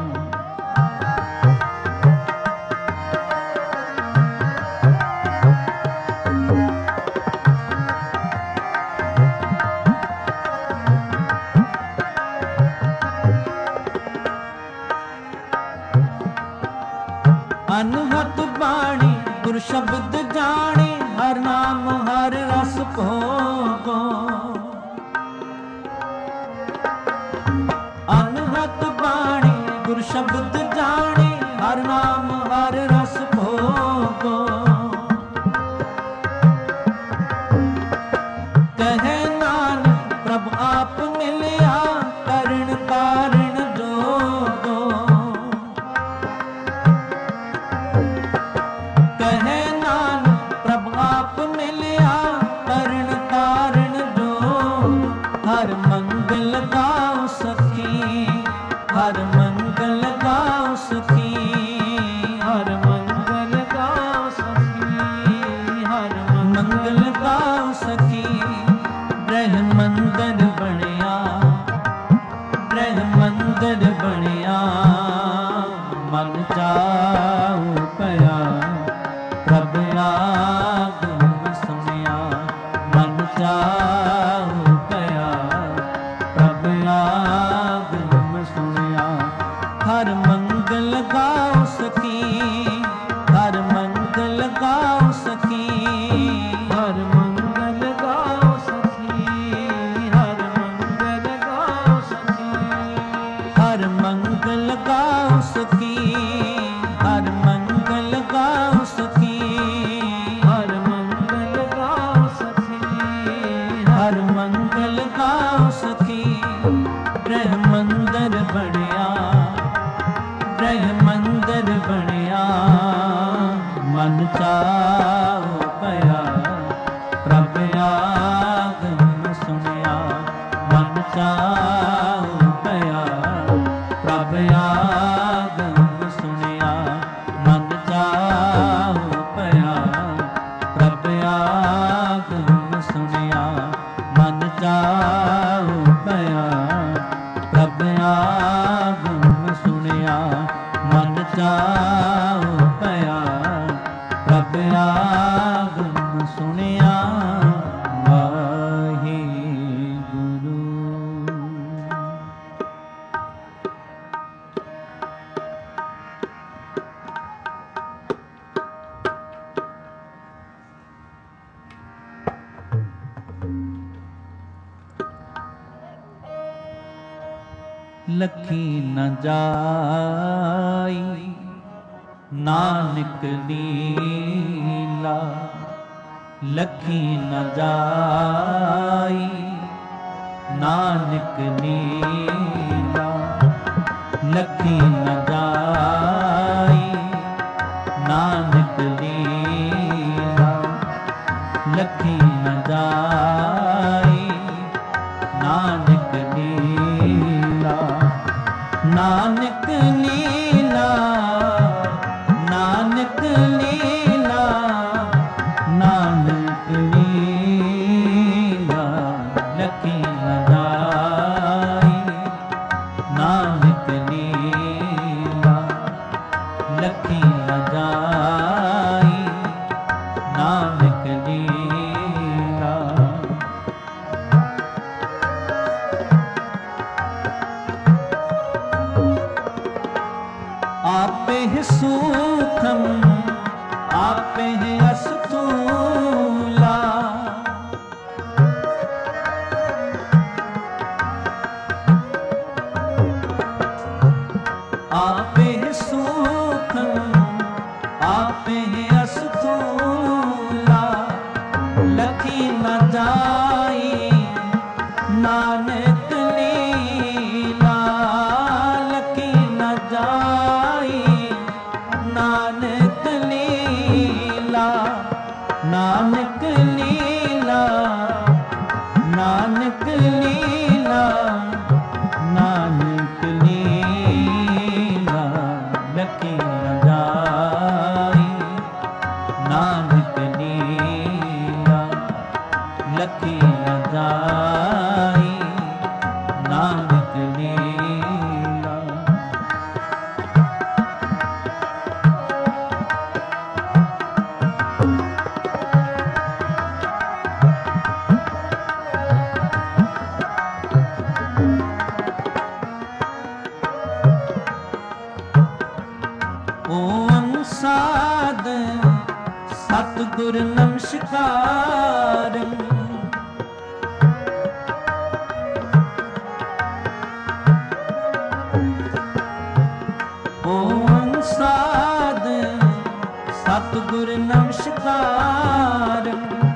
[SPEAKER 1] अनहद बाणी गुर शब्द जाने हर नाम हर रस भोगो। अनहद बाणी गुर शब्द जाने हर नाम हर रस भोगो। कहे नानक प्रभ आप मिलिया करण कारण जोगो। कहे नानक प्रभ आप मिलिया करण कारण जो। हर मंगल गाओ सखी हर मंगल गाओ सखी हर मंगल गाओ सखी हर मंगल गाओ सखी। ब्रह्म मंदिर बनिया ब्रह्म मंदिर बनिया मन चाऊ पया प्रभ आगम सुनिया। मन चाऊ पया प्रभ आगम सुनिया। हर मंगल गाओ सखी हर मंगल गाओ सखी हर मंगल गाओ सखी हर मंगल गाओ सखी हर मंगल गाओ सखी हर मंगल गाओ सखी हर मंगल गाओ सखी हर मंगल गाओ सखी। ब्रह्म मंदिर बनिया ब्रह्म मंदिर बनिया मन चाऊ पया प्रभ आगम सुनिया। मन चाऊ पया प्रभ आगम सुनिया। मन चाऊ पया प्रभ आगम सुनिया। मन चाऊ पया प्रभ आगम सुनिया। मन चाऊ पया प्रभ आगम सुनिया। वाहे गुरु। लखी न जाई नानक लीला। लखी न जाई नानक लीला। लखी न जाई नानक लीला। लखी न जाई नानक लीला। नानक लीला नानक लीला नानक लीला। लखी न जाई नानक लीला। लखी न जाई सूखम आपे अस्तूला। आपे सूखम आपे अस्तूला। लखी न जाई नानक लीला। लखी न जाई नानक लीला। नानक लीला नानक लीला नानक लीला। लखी न जाई नानक लीला। लखी न जाई नानक लीला। ओम साध सतगुर नमस्कार। ओम साध सतगुर नमस्कार।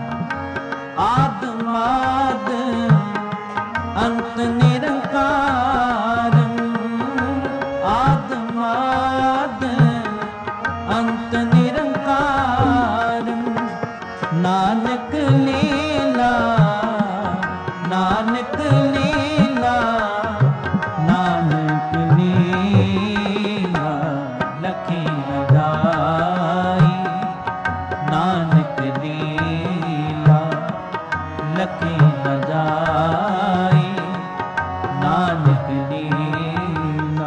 [SPEAKER 1] आदमाद अंत निरंकार। आदमाद अंत निरंकार। नानक लीला नानक लीला नानक लीला। लखी न जाई नानक लीला। लखी न जाई नानक लीला।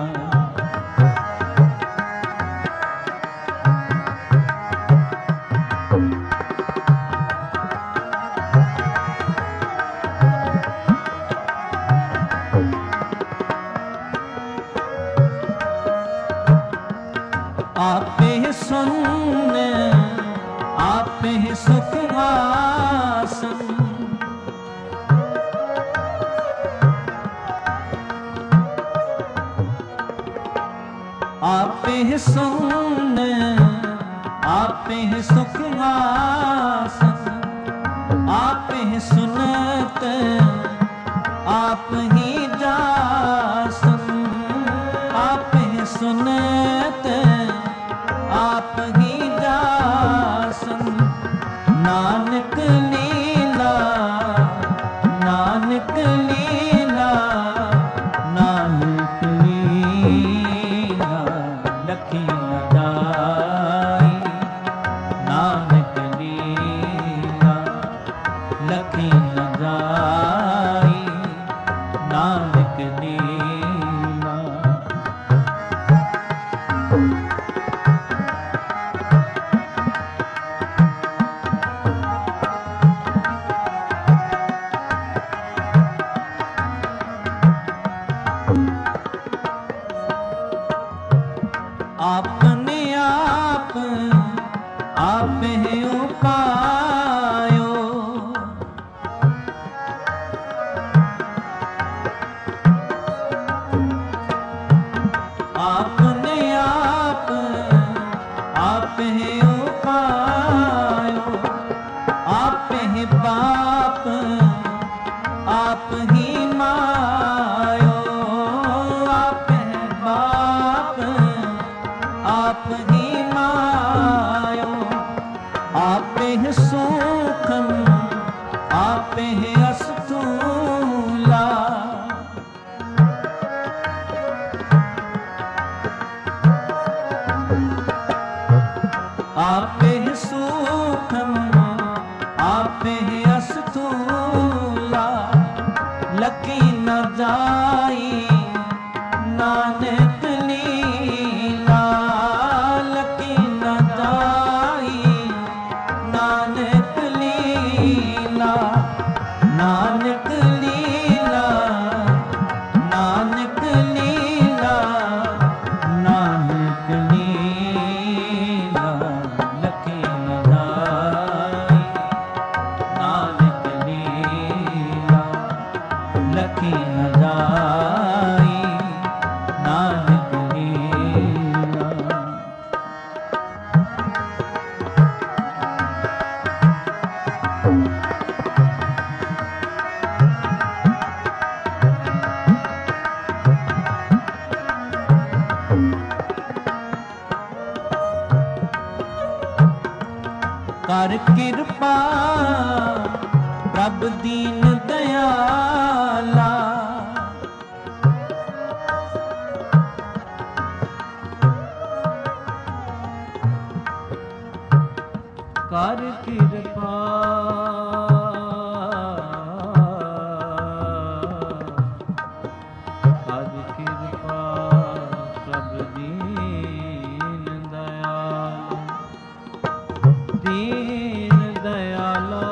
[SPEAKER 1] आपे सुन आपे सुख आसन। आपे सुन आपे सुख आसन। आपे सुनत आप ही जासन। आपे सुनत आप ही जासन। नानक लीला नानक लीला नानक लीला। लखी न जाई नानक लीला। लखी न जाई नानक लीला। आपने आप आप है उपायो। आपने आप है उपायो। आप है बाप आप ही मायो। आप है बाप आप ही मायो। आप है सूखम आप है अस्तूला। आप है सूखम आप है अस्तूला। लखी न जाई नानक लीला। लखी न जाई नानक लीला। नानक लीला नानक लीला नानक लीला। ਲਖੀ ਨ ਜਾਈ, ਨਾਨਕ ਲੀਲਾ। ਕਰ ਕਿਰਪਾ ਪ੍ਰਭ ਦੀਨ ਦਇਆਲਾ, ਕਰ ਕਿਰਪਾ ਕਰ ਕਿਰਪਾ ਪ੍ਰਭ ਦੀਨ ਦਇਆਲਾ, ਦੀਨ ਦਇਆਲਾ,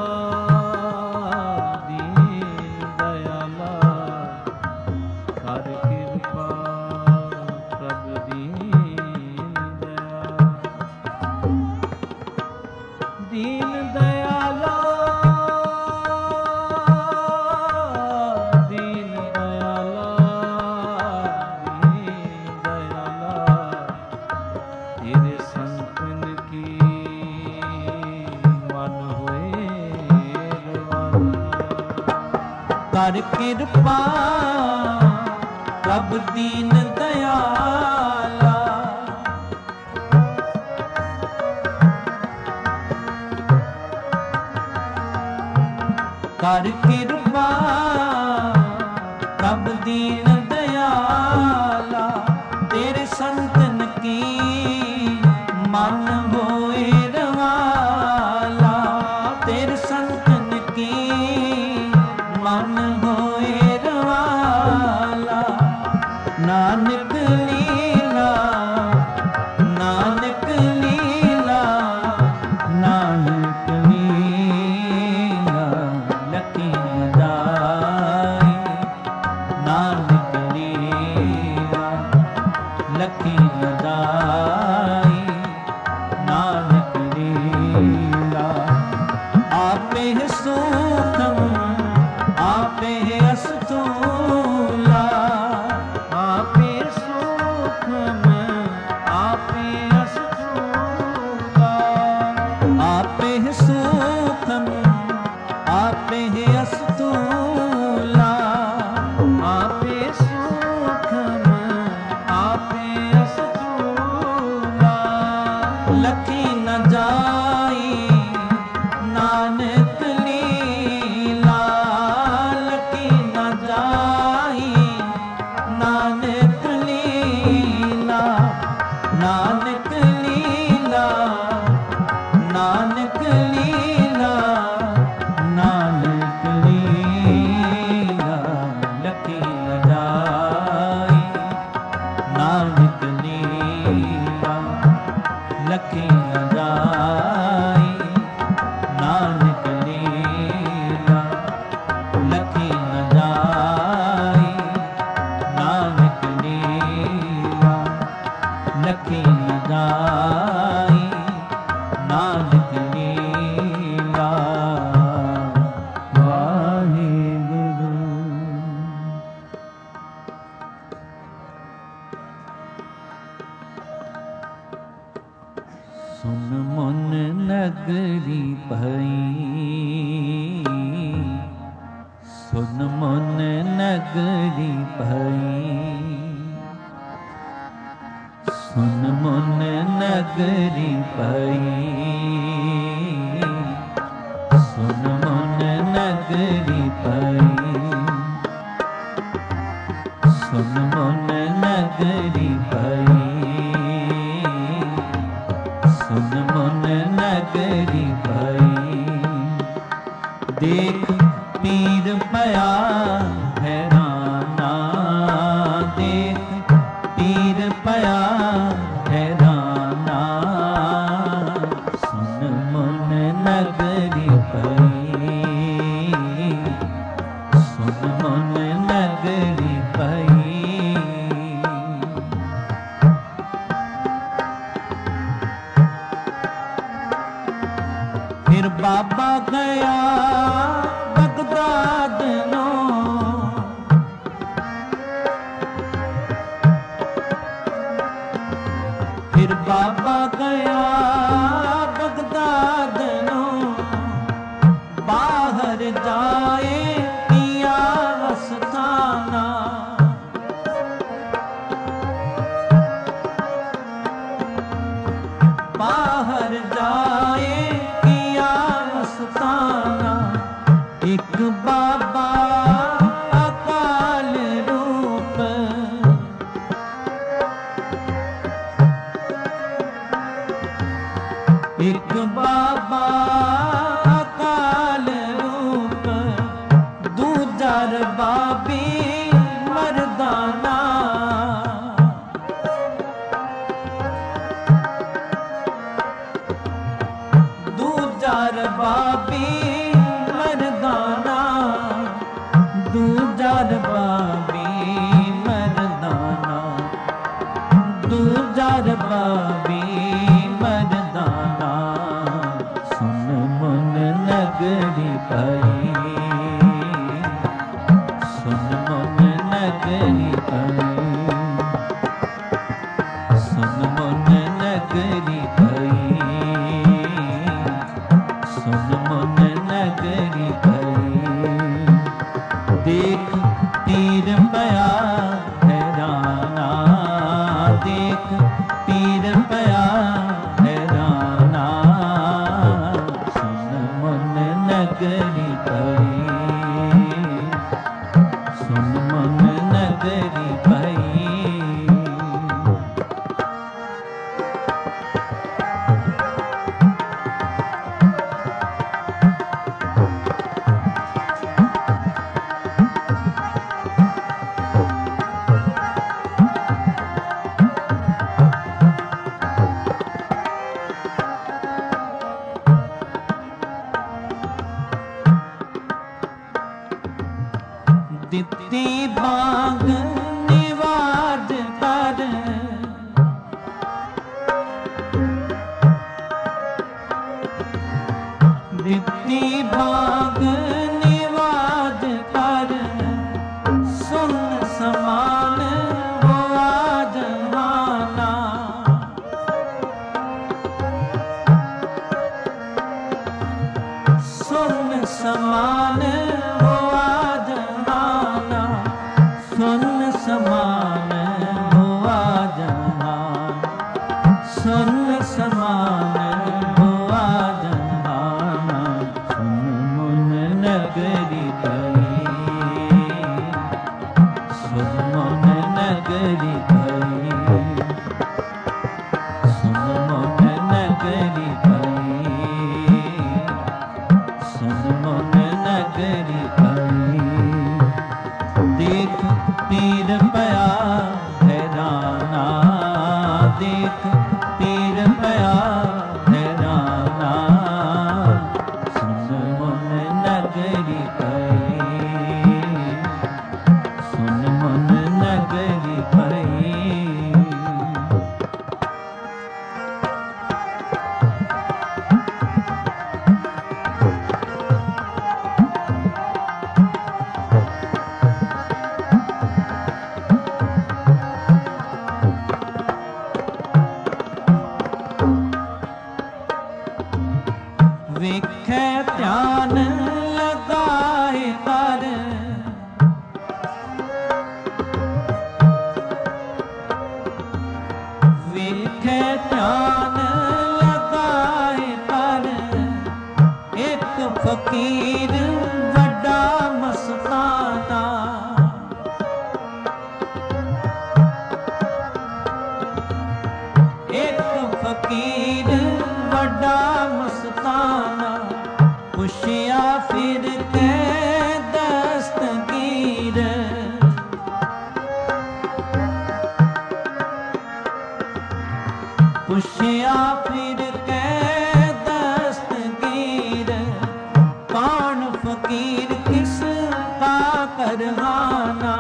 [SPEAKER 1] ਦੀਨ ਦਇਆਲਾ, ਕਰ ਕਿਰਪਾ ਪ੍ਰਭ ਦੀਨ ਦਇਆਲਾ, ਦੀਨ ਦਇਆਲਾ, ਦੀਨ ਦਇਆਲਾ, ਦੀਨ ਦਇਆਲਾ, ਤੇਰੇ ਸੰਤਨ ਕੀ ਕਰ ਕਿਰਪਾ ਪ੍ਰਭ ਦੀਨ ਦਇਆਲਾ, ਕਰ ਕਿਰਪਾ ਪ੍ਰਭ ਦੀਨ ਦਇਆਲਾ, ਤੇਰੇ ਸੰਤਨ ਕੀ ਮਨ ਹੋਏ ਰਵਾਲਾ, ਤੇਰੇ ਸੰਤਨ ਕੀ ਮਨ ਹੋਏ ਰਵਾਲਾ, ਨਾਨਕ ਲੀਲਾ, ਨਾਨਕ ਲੀਲਾ, ਨਾਨਕ ਲੀਲਾ, ਲਖੀ ਨ ਜਾਈ, ਨਾਨਕ ਲੀਲਾ, ਲਖੀ ਨ ਜਾਈ, ਨਾਨਕ ਲੀਲਾ, ਆਪੇ ਸੁਖਮ ਆਪੇ ਅਸਤੂਲਾ, ਆਪੇ ਸੁਖਮ ਆਪੇ ਅਸਤੂਲਾ, ਆਪੇ ਸੁਖਮ ਆਪੇ ਅਸਤੂਲਾ, ਆਪੇ ਸੁਖਮ ਆਪੇ ਅਸਤੂਲਾ, ਲਖੀ ਨ ਜਾਈ, ਨਾਨਕ ਲੀਲਾ, ਲਖੀ ਨ ਜਾਈ, ਨਾਨਕ ਲੀਲਾ, ਨਾਨਕ ਲੀਲਾ, ਨਾਨਕ ਲੀਲਾ, ਨਾਨਕ ਲੀਲਾ, ਲਖੀ ਨ ਜਾਈ, ਨਾਨਕ ਲੀਲਾ, ਲਖੀ ਨ ਜਾਈ, ਨਾਨਕ ਲੀਲਾ, ਲਖੀ ਨ ਜਾਈ, ਨਾਨਕ ਲੀਲਾ, ਲਖੀ ਨ ਜਾਈ, ਨਾਨਕ ਲੀਲਾ। ਵਾਹਿਗੁਰੂ। ਸੁਨ ਮਨ ਨਗਰੀ ਭਈ, ਸੁਨ ਮਨ ਨਗਰੀ ਭਈ, ਸੁਨ ਮਨ ਨਗਰੀ ਭਈ, ਸੁਨ ਮਨ ਨਗਰੀ ਭਈ, ਸੁਨ ਮਨ ਨਗਰੀ ਭਈ, ਸੁਨ ਮਨ ਨਗਰੀ ਭਈ, ਦੇਖ ਪੀਰ ਭਇਆ ਹੈਰਾਨਾ, ਦੇਖ ਪੀਰ ਭਇਆ ਹੈਰਾਨਾ, ਸੁਨ ਮਨ ਨਗਰੀ ਭਈ, ਸੁਨ ਮਨ ਨਗਰੀ ਭਈ। ਫਿਰ ਬਾਬਾ ਗਿਆ ਬਗਦਾਦ ਨੂੰ, बाबा गया बगदाद नो, बाहर जाए पिया अस्थाना। बाहर जाए पिया अस्थाना, एक बाबा अकाल रूप, एक बाबा अकाल रूप, दूजा रबाबी मर्दाना। दूजा रबाबी मर्दाना, दूजा रबाबी मर्दाना, दूजा रबाबी मर्दाना। सुन मन नगरी पाई, सुन मन नगरी पाई, सुन मन नगरी पाई, सुन मन नगरी पाई। देख पीर पया हैराना, देख पीर पया हैराना। सुन मन नगरी पाई, सुन मन नगरी पाई। दित्ती बाग निवाज कर, दित्ती बाग निवाज कर, सुन समान हुआ जमाना। सुन समान हुआ जमाना, सुन समान हुआ जमाना, सुन समान हुआ जमाना। सुन मन नगरी पाई, सुन मन नगरी पाई, सुन मन नगरी पाई, सुन मन नगरी पाई। देख पीर पया हैराना, देख पीर पया हैराना। सुन मन नगरी पाई, सुन मन नगरी पाई। वेखे ध्यान लगाए कर, वेखे ध्यान लगाए कर, एक फकीर बड़ा मस्ताना। एक फकीर बड़ा मस्ताना, पुछया फिर के दस्तगीर। पुछया फिर के दस्तगीर, कौन फकीर किसका करहाना।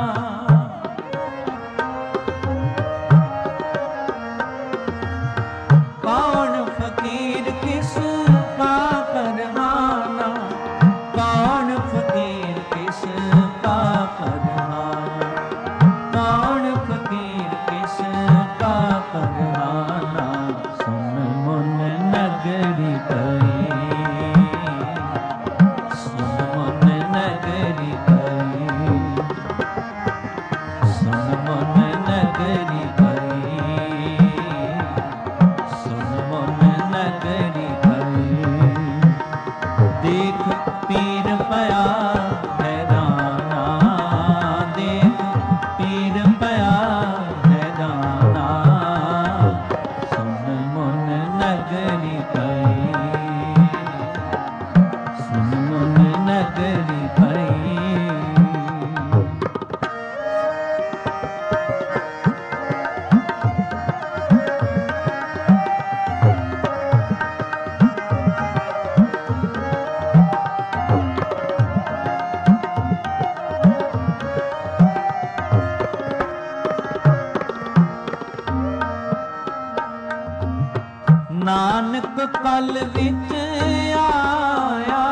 [SPEAKER 1] कौन फकीर किसका करहाना, कौन फकीर किसका करहाना, कौन फकीर किसका करहाना। ਕਲ ਵਿੱਚ ਆਇਆ,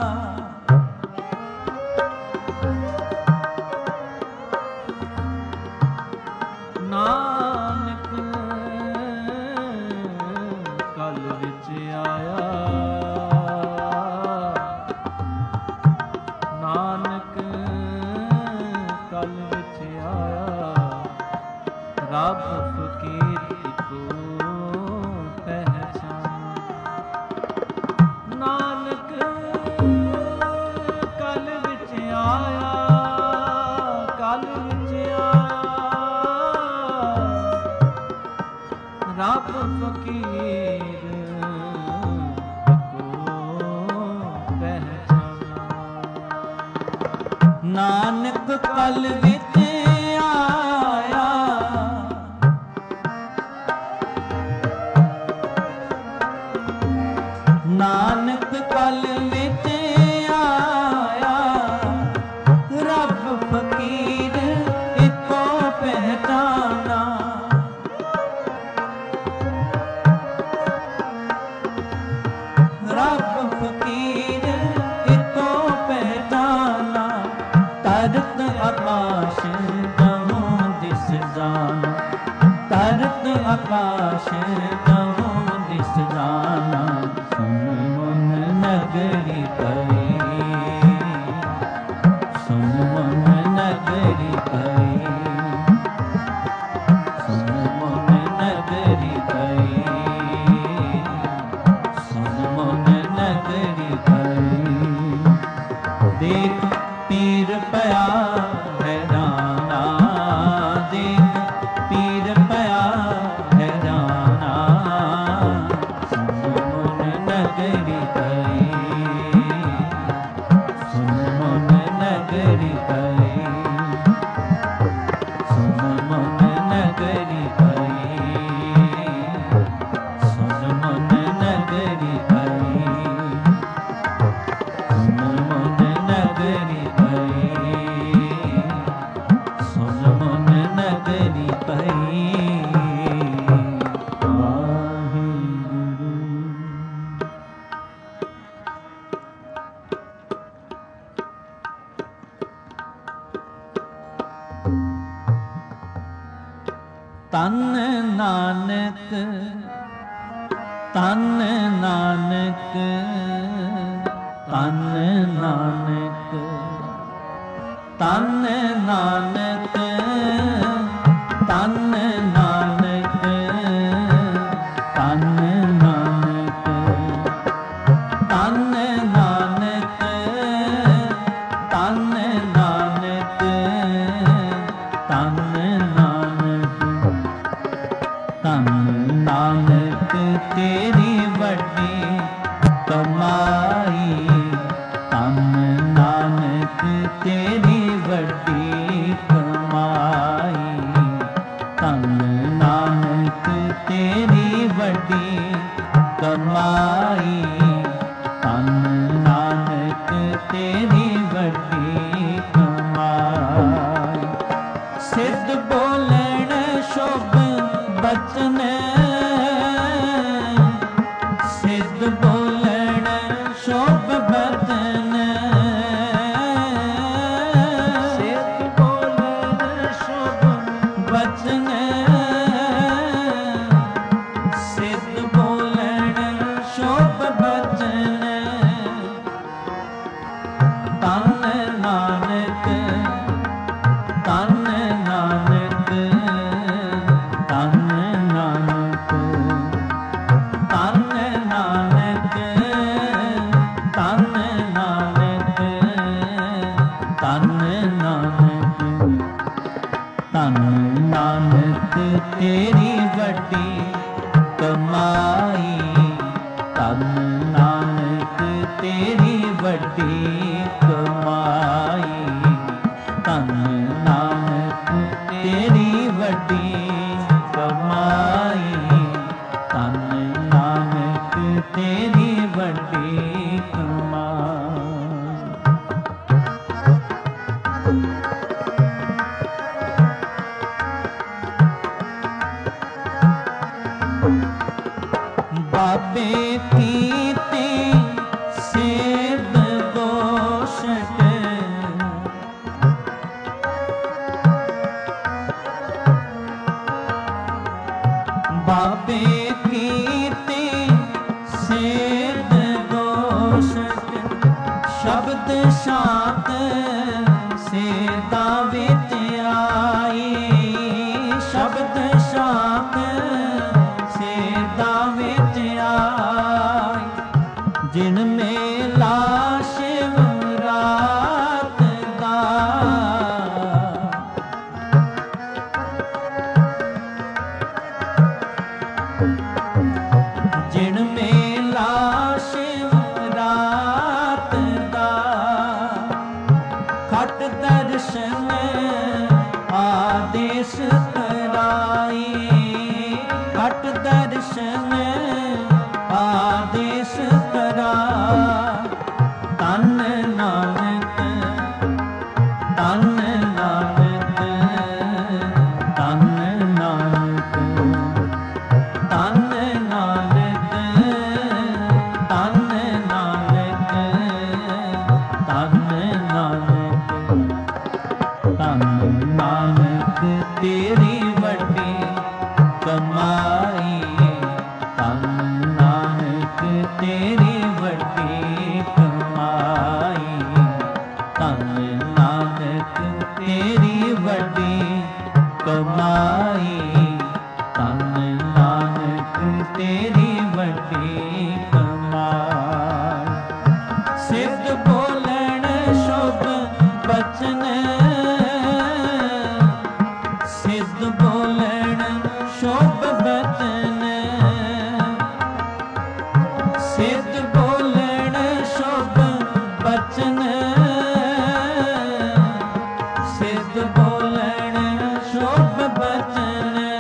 [SPEAKER 1] ਨਾਨਕ ਕਲ ਵਿੱਚ ਆਇਆ, ਨਾਨਕ ਕਲ ਵਿੱਚ ਆਇਆ, ਰੱਬ ਫਕੀਰ ਇੱਕੋ ਪਹਿਚਾਨ, ਨਾਨਕ ਕਲ ਵਿੱਚ ਆਇਆ, ਕਲ ਵਿੱਚ ਆਇਆ, ਰੱਬ ਫਕੀਰ ਨਾਨਕ ਕਲ ਵਿੱਚ ਆਇਆ, ਨਾਨਕ ਕਲ ਵਿੱਚ ਆਇਆ, ਰੱਬ ਫਕੀਰ ਇੱਕੋ ਪਹਿਚਾਨਾ, ਰੱਬ ਫਕੀਰ ਇੱਕੋ ਪਹਿਚਾਨਾ, ਤਰਤ ਆਕਾਸ਼ ਦਹੋਂ ਦਿਸ ਜਾਨਾ, ਤਰਤ ਆਕਾਸ਼ ਦਹੋਂ ਦਿਸ ਜਾਨਾ, ਸੁਨ ਮਨ ਨਗਰੀ ਪਈ, ਸੁਨ ਮਨ ਨਗਰੀ ਪਈ, ਸੁਨ ਮਨ ਨਗਰੀ ਪਈ, ਸੁਨ ਮਨ ਨਗਰੀ ਪਈ, ਦੇਖ ਪੀਰ ਪਿਆ ਹੈਰਾਨਾ, ਦੇਖ ਪੀਰ ਪਿਆ ਹੈਰਾਨਾ, ਸੁਨ ਮਨ ਨਗਰੀ ਪਈ, ਸੁਨ ਮਨ ਨਗਰੀ ਪਈ, ਸੁਨ ਮਨ ਨਗਰੀ ਪਈ, ਸੁਨ ਮਨ ਨਗਰੀ ਪਈ, ਸੁਨ ਮਨ ਨਗਰੀ ਪਈ, ਸੁਨ ਮਨ ਨਗਰੀ ਪਈ। ਵਾਹਿਗੁਰੂ। ਤਨ ਨਾਨਕ, ਤਨ ਨਾਨਕ, ਤਨ ਨਾਨਕ, ਤਨ ਨਾਨਕ, ਤਨ ਨਾਨਕ, ਤਨ ਨਾਨਕ, ਤਨ ਨਾਨਕ, ਤਨ ਨਾਨਕ, ਤਨ ਨਾਨਕ, ਤਨ ਨਾਨਕ ਤੇਰੀ ਵੱਡੀ ਕਮਾਈ, ਤਨ ਨਾਨਕ ਤੇਰੀ ਵੱਡੀ ਕਮਾਈ, ਤਨ ਨਾਨਕ ਤੇਰੀ ਵੱਡੀ ਕਮਾਈ, ਤਨ ਨਾਨਕ ਤੇਰੀ ਵੱਡੀ ਕਮਾਈ, ਸਿੱਧ ਬੋਲਣ ਸ਼ੁਭ ਬਚਨ, ਸਿੱਧ ਬੋਲਣ ਸ਼ੁਭ ਬਚਨ, ਸਿੱਧ ਬੋਲਣ ਸ਼ੁਭ ਬਚਨ, ਸਿੱਧ ਬੋਲਣ ਸ਼ੁਭ ਬਚਨ, ਤਨ ਨਾਨਕ, ਤਨ ਨਾਨਕ, ਤਨ ਨਾਨਕ, ਤਨ ਨਾਨਕ, ਤਨ ਨਾਨਕ, ਤਨ ਨਾਨਕ, ਤਨ ਨਾਨਕ ਤੇਰੀ ਵੱਡੀ ਕਮਾਈ, ਤਨ ਨਾਨਕ ਤੇਰੀ ਵੱਡੀ ਕਮਾਈ, ਤਨ ਨਾਨਕ ਤੇਰੀ ਵੱਡੀ ਕਮਾਈ, ਤਨ ਨਾਨਕ ਤੇਰੀ ਵੱਡੀ ਕਮਾਈ। ਬਾਬੇ ਆਪੇ ਕੀਤੇ ਸੇਧ ਗੋਸ਼ਟ ਸ਼ਬਦ ਸ਼ਾਂਤ ਸੇਧਾ ਵਿੱਚ ਆਈ ਸ਼ਬਦ ਸ਼ਾਂਤ ਸੇਧਾ ਵਿੱਚ ਆਈ ਜਿਨ ਮੇਲਾ ਸ਼ਿਵ ਰਾਤ ਦਾ ਜਿਨ ਮੇਲਾ ਸ਼ਿਵ ਰਾਤ ਦਾ ਖਟ ਦਰਸ਼ਨ ਆਦੇਸ਼ ਕਰਾਈ ਖਟ ਦਰਸ਼ਨ ਆਦੇਸ਼ ਕਰਾ ਤਨ ਨਾਨਕ ਤਨ ਨਾਨਕ ਤਨ ਨਾਨਕ ਤਨ ਨਾਨਕ ਤਨ ਨਾਨਕ ਤਨ ਨਾਨਕ ਤਨ ਨਾਨਕ ਤੇਰੀ ਵੱਡੀ ਕਮਾਈ ਤਨ ਨਾਨਕ ਤੇਰੀ ਵੱਡੀ ਕਮਾਈ ਤਨ ਨਾਨਕ ਤੇਰੀ ਵੱਡੀ ਕਮਾਈ ਤਨ ਨਾਨਕ ਤੇਰੀ ਵੱਡੀ ਕਮਾਈ ਸਿੱਧ ਬੋਲਣ ਸ਼ੁਭ ਬਚਨ ਸਿੱਧ ਬੋਲਣ ਸ਼ੁਭ ਬਚਨ ਸਿੱਧ ਬੋਲਣ ਸ਼ੁਭ ਬਚਨ ਸਿੱਧ ਬੋਲਣ ਸ਼ੁਭ ਬਚਨ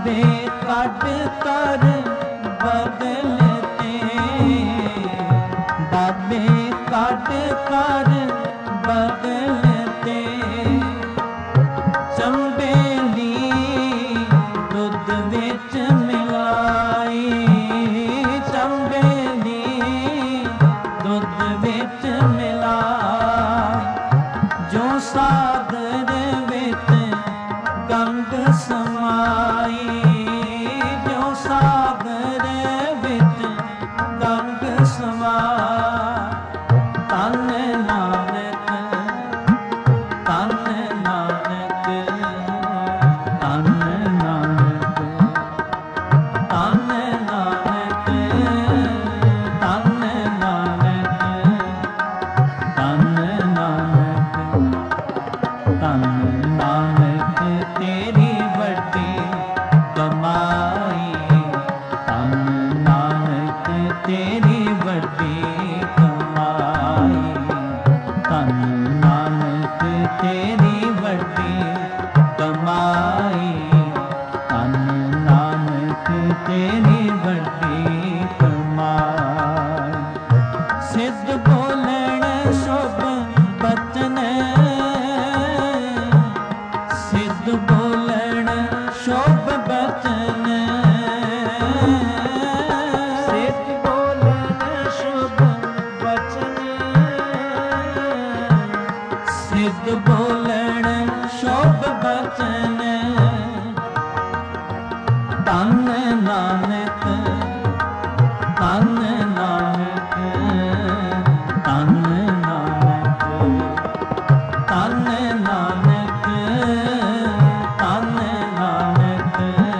[SPEAKER 1] ਬਾਬੇ ਕੱਢ ਕਰ ਬਦਲਤੇ, ਬਾਬੇ ਕੱਢ ਕਰ ਬਦਲਤੇ, ਚੰਬੇਲੀ ਦੁੱਧ ਵਿੱਚ ਮਿਲਾਈ, ਚੰਬੇਲੀ ਦੁੱਧ ਵਿੱਚ ਮਿਲਾਈ, ਜੋ ਸਾਗਰ ਵਿੱਚ ਗੰਗ ਸਮਾਈ, ਜੋ ਸਾਗਰ ਵਿੱਚ ਗੰਗ ਸਮਾਈ। ਧੰਨ ਨਾਨਕ, ਧੰਨ ਨਾਨਕ, ਧੰਨ ਨਾਨਕ, ਧੰਨ ਨਾਨਕ, ਧੰਨ ਨਾਨਕ, ਧੰਨ ਨਾਨਕ, ਧੰਨ ਨਾਨਕ ਤੇਰੀ ਵੱਡੀ ਕਮਾਈ, ਧੰਨ ਨਾਨਕ ਤੇਰੀ ਵੱਡੀ ਕਮਾਈ, ਧੰਨ ਨਾਨਕ ਤੇਰੀ ਵੱਡੀ ਕਮਾਈ, ਧੰਨ ਨਾਨਕ ਤੇਰੀ ਵੱਡੀ ਕਮਾਈ। ਸਿੱਧ ਬੋਲਣ ਸ਼ੁਭ ਬਚਨ, ਸਿੱਧ ਬੋਲਣ ਸ਼ੁਭ ਬਚਨ, ਸਿੱਧ ਬੋਲਣ ਸ਼ੁਭ ਬਚਨ, ਸਿੱਧ ਬੋਲਣ ਸ਼ੁਭ ਬਚਨ, ਧੰਨ ਨਾਨਕ, ਧੰਨ ਨਾਨਕ, ਧੰਨ ਨਾਨਕ, ਧੰਨ ਨਾਨਕ, ਧੰਨ ਨਾਨਕ,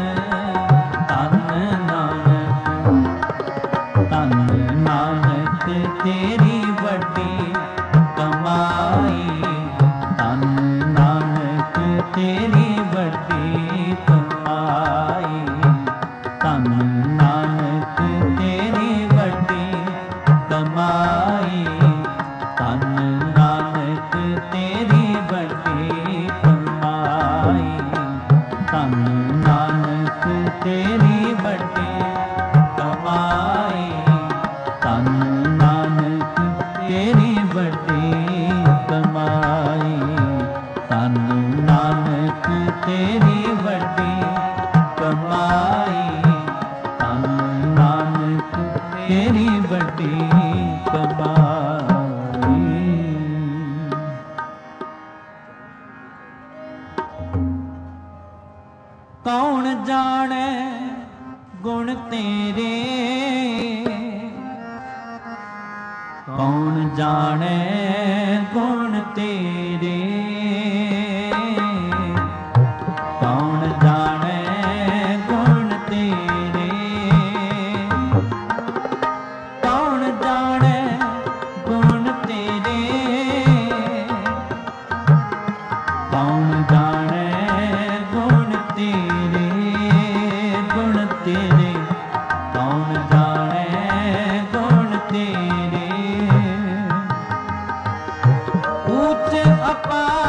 [SPEAKER 1] ਧੰਨ ਨਾਨਕ, ਧੰਨ ਨਾਨਕ ਤੇਰੀ ਵੱਡੀ ਕਮਾਈ, ਧੰਨ ਨਾਨਕ ਤੇਰੀ ਵੱਡੀ ਕਮਾਈ, ਧੰਨ ਨਾਨਕ ਤੇਰੀ ਵੱਡੀ ਕਮਾਈ, ਧੰਨ ਨਾਨਕ ਤੇਰੀ ਵੱਡੀ ਕਮਾਈ, ਧੰਨ ਨਾਨਕ ਤੇਰੀ ਵੱਡੀ ਕਮਾਈ, ਧੰਨ ਨਾਨਕ ਤੇਰੀ ਵੱਡੀ ਕਮਾਈ, ਧੰਨ ਨਾਨਕ ਤੇਰੀ ਵੱਡੀ ਕਮਾਈ, ਧੰਨ ਨਾਨਕ ਤੇਰੀ ਵੱਡੀ ਕਮਾਈ। ਕੌਣ ਜਾਣੈ ਗੁਣ ਤੇਰੇ, ਕੌਣ ਜਾਣੈ ਗੁਣ ਤੇਰੇ, ਕੌਣ ਜਾਣੈ ਗੁਣ ਤੇਰੇ, ਕੌਣ ਜਾਣੈ ਗੁਣ ਤੇਰੇ, ਕੌਣ ਜਾਣੈ ਗੁਣ ਤੇਰੇ, ਗੁਣ ਤੇਰੇ, ਕੌਣ ਜਾਣੈ ਗੁਣ ਤੇਰੇ, ਉੱਚ ਅਪਾਰ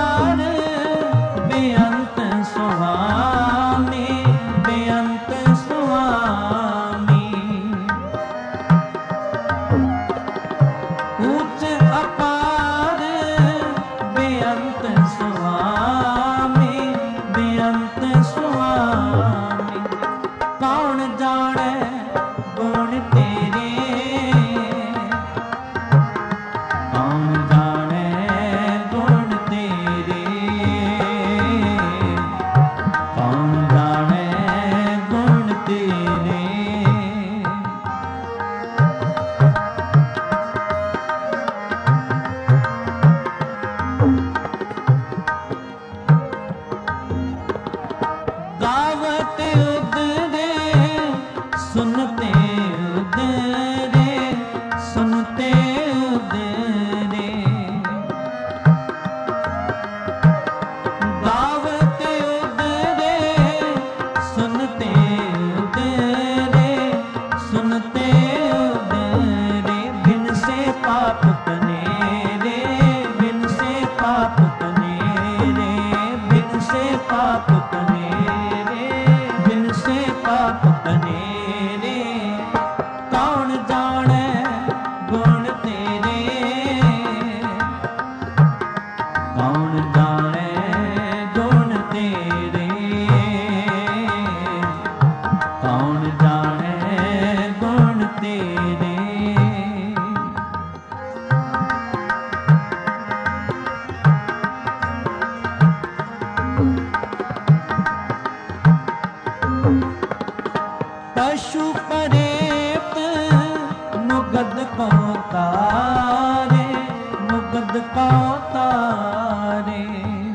[SPEAKER 1] पशु परेत मुगद को तारे, मुगद को तारे।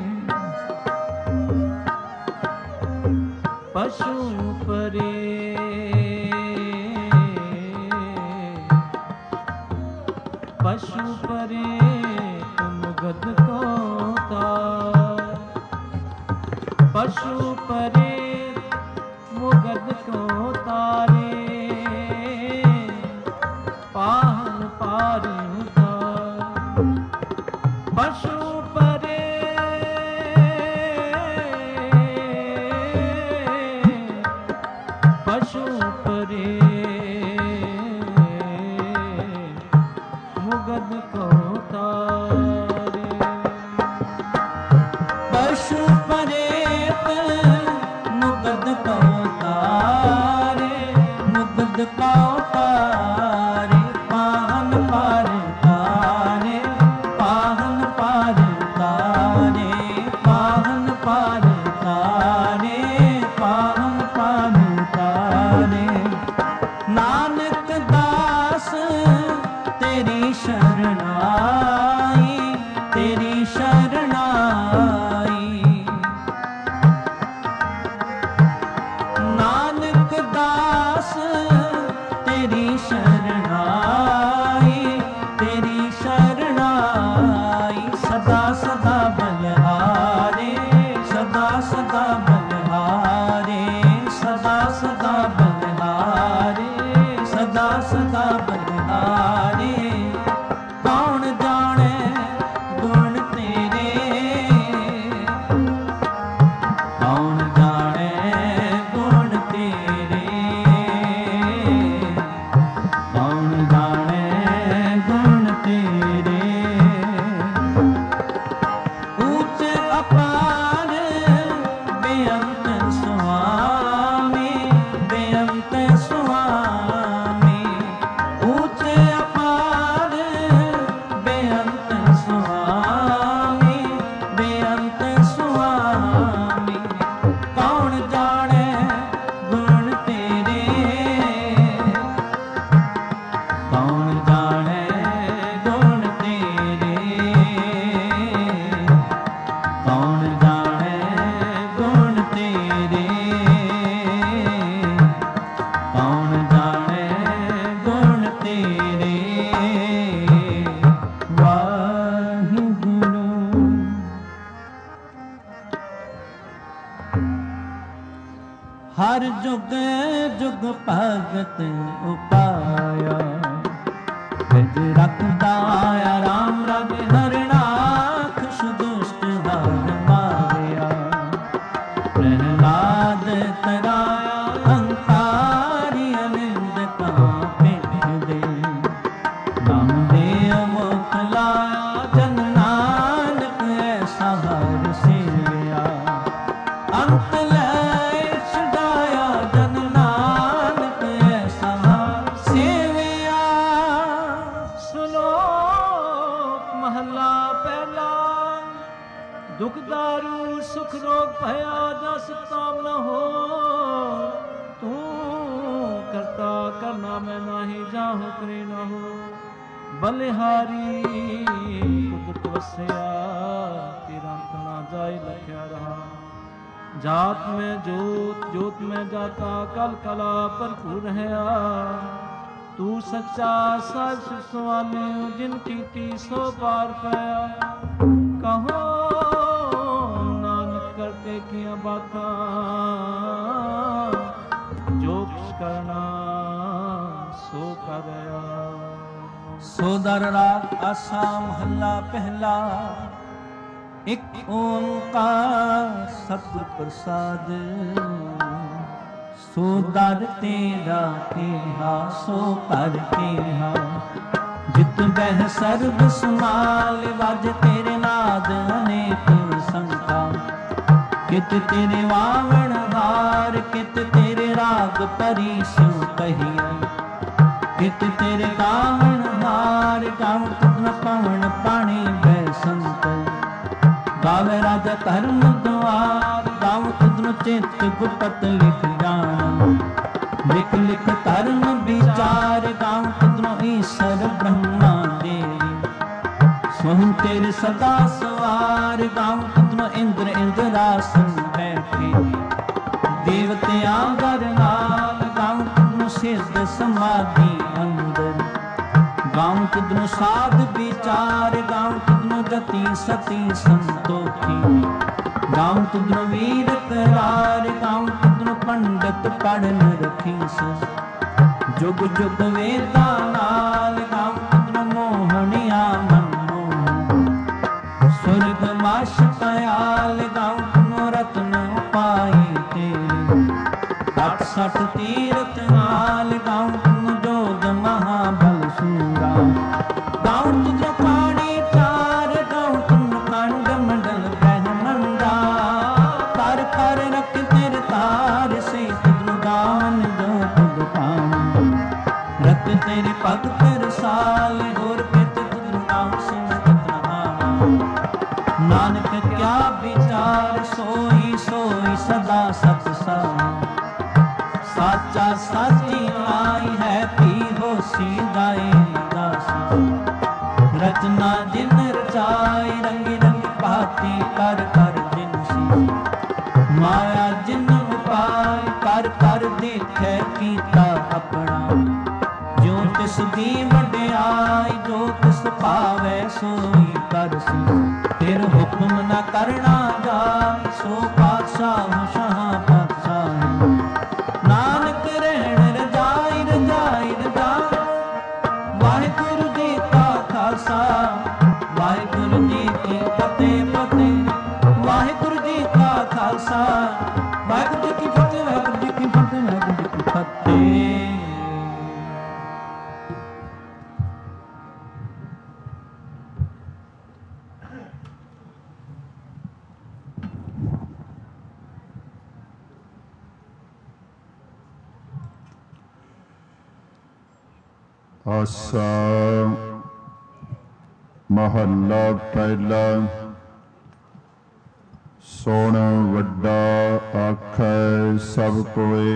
[SPEAKER 1] पशु पशु परेत मुगद को तार, पशु परेत मुगद को तारे, पाहन पार उतार। पशु पशु मुगद को तारे। पशु परेत मुगद को तारे, मुगद को तारे, पाहन पार तारे, पाहन पार तारे, पाहन पार तारे, पाहन पार तारे। नानक दास तेरी शरण आई, तेरी शरण आई। नानक दास तेरी शरण आई, तेरी शरण आई। सदा सदा बलहारे, सदा सदा बलहारे, सदा सदा बलहारे, सदा सदा बलहारे। कौन जाने गुण तेरे, कौन जाने गुण तेरे, कौन जाने गुण तेरे। ऊंच अपार बेअंत स्वामी, बेअंत स्वामी। ऊंच अपार बेअंत स्वामी, बेअंत स्वामी। कौन जाने गुण तेरे, कौन जाने गुण तेरे, कौन जाने गुण तेरे, कौन जाने गुण तेरे। वाहिगुरु। हर जुग जुग भगत उपाया, गज रखदाया राम रग हरनाथ, सुदुष्ट हर मारया। प्रहलाद तराया अंतारी, अनिंद का पिठ दे। नाम दे मुख लाया जन नानक, ऐसा हर सेवया। अंत लै छुड़ाया जन नानक, ऐसा हर सेवया। श्लोक महला पहला। दुख दारू सुख रोग भया, जस ताम न हो। तू करता करना मैं नाही, जाहु करे न हो। बलिहारी कुदरत वसया, तेरा अंत ना जाए लख्या रहा। जात में जोत, जोत में जाता, कल कला भरपूर है। तू सच्चा सच स्वामी, जिनकी ती सो पार पाया। कहो नानक करके किया बाता, जो कुछ करना सो करया। सोदर राग आसा महला पहला। एक ओंकार सतगुर प्रसाद, सो दर तेरा केहा, सो कर केहा। जित बह सर्ब समाल, वज तेरे नाद अनेक संखा। कित तेरे वावण हार, कित तेरे राग परिसु कहिया। कित तेरे गावण हार, गावण तुम पवन पाणी बैसंत। गावे राजा धर्म द्वार, गावण तुम चित गुपत लिख जाना। लिख सिर सदा सवार गाऊं तुधनो इंद्र इंद्रासन बैठे देवतियां गर नाल गाऊं तुधनो सिद्ध समाधि अंदर गाऊं तुधनो साध विचार गाऊं तुधनो जति सती संतोखी गाऊं तुधनो वीर करार गाऊं तुधनो पंडित पढ़न रखीस जुग जुग वेदा नाल गाऊं तुधनो मोहनिया मन स्वर्ग माश कयाल गाऊं तुधनो रत्न पाई तेरे 68 तीरथ नाल गाऊं तुधनो जोग महाबल सूरा गाऊं तुधनो पानी चार गाऊं तुधनो खंड मंडल ब्रह्मंडा कर कर रख तेरे तार से तुधनो दान जो तुध पाऊं रख तेरे भगत रसाल होर कित तुधनो नाम सिमरत रहावा नानक क्या विचार सोई सोई सदा सतसंग साचा साची आई है पी हो सीधाए दास रचना जिन रचाई रंगी रंगी भांति कर कर जिनसी माया जिन उपाय कर कर देखे कीता अपना जो तिस दी वड्याई जो तिस पावै सोई करसी तेर हुक्म न करना जाय सो पातशाह शाह पातशाह नानक रहण रजाई रजाई रजाई वाहिगुरु जी का खालसा वाहिगुरु जी की फतेह फतेह वाहिगुरु जी का खालसा वाहिगुरु जी की फतेह वाहिगुरु जी की फतेह वाहिगुरु जी की फतेह।
[SPEAKER 2] आसा महला पहला सोण वड्डा आखै सब कोई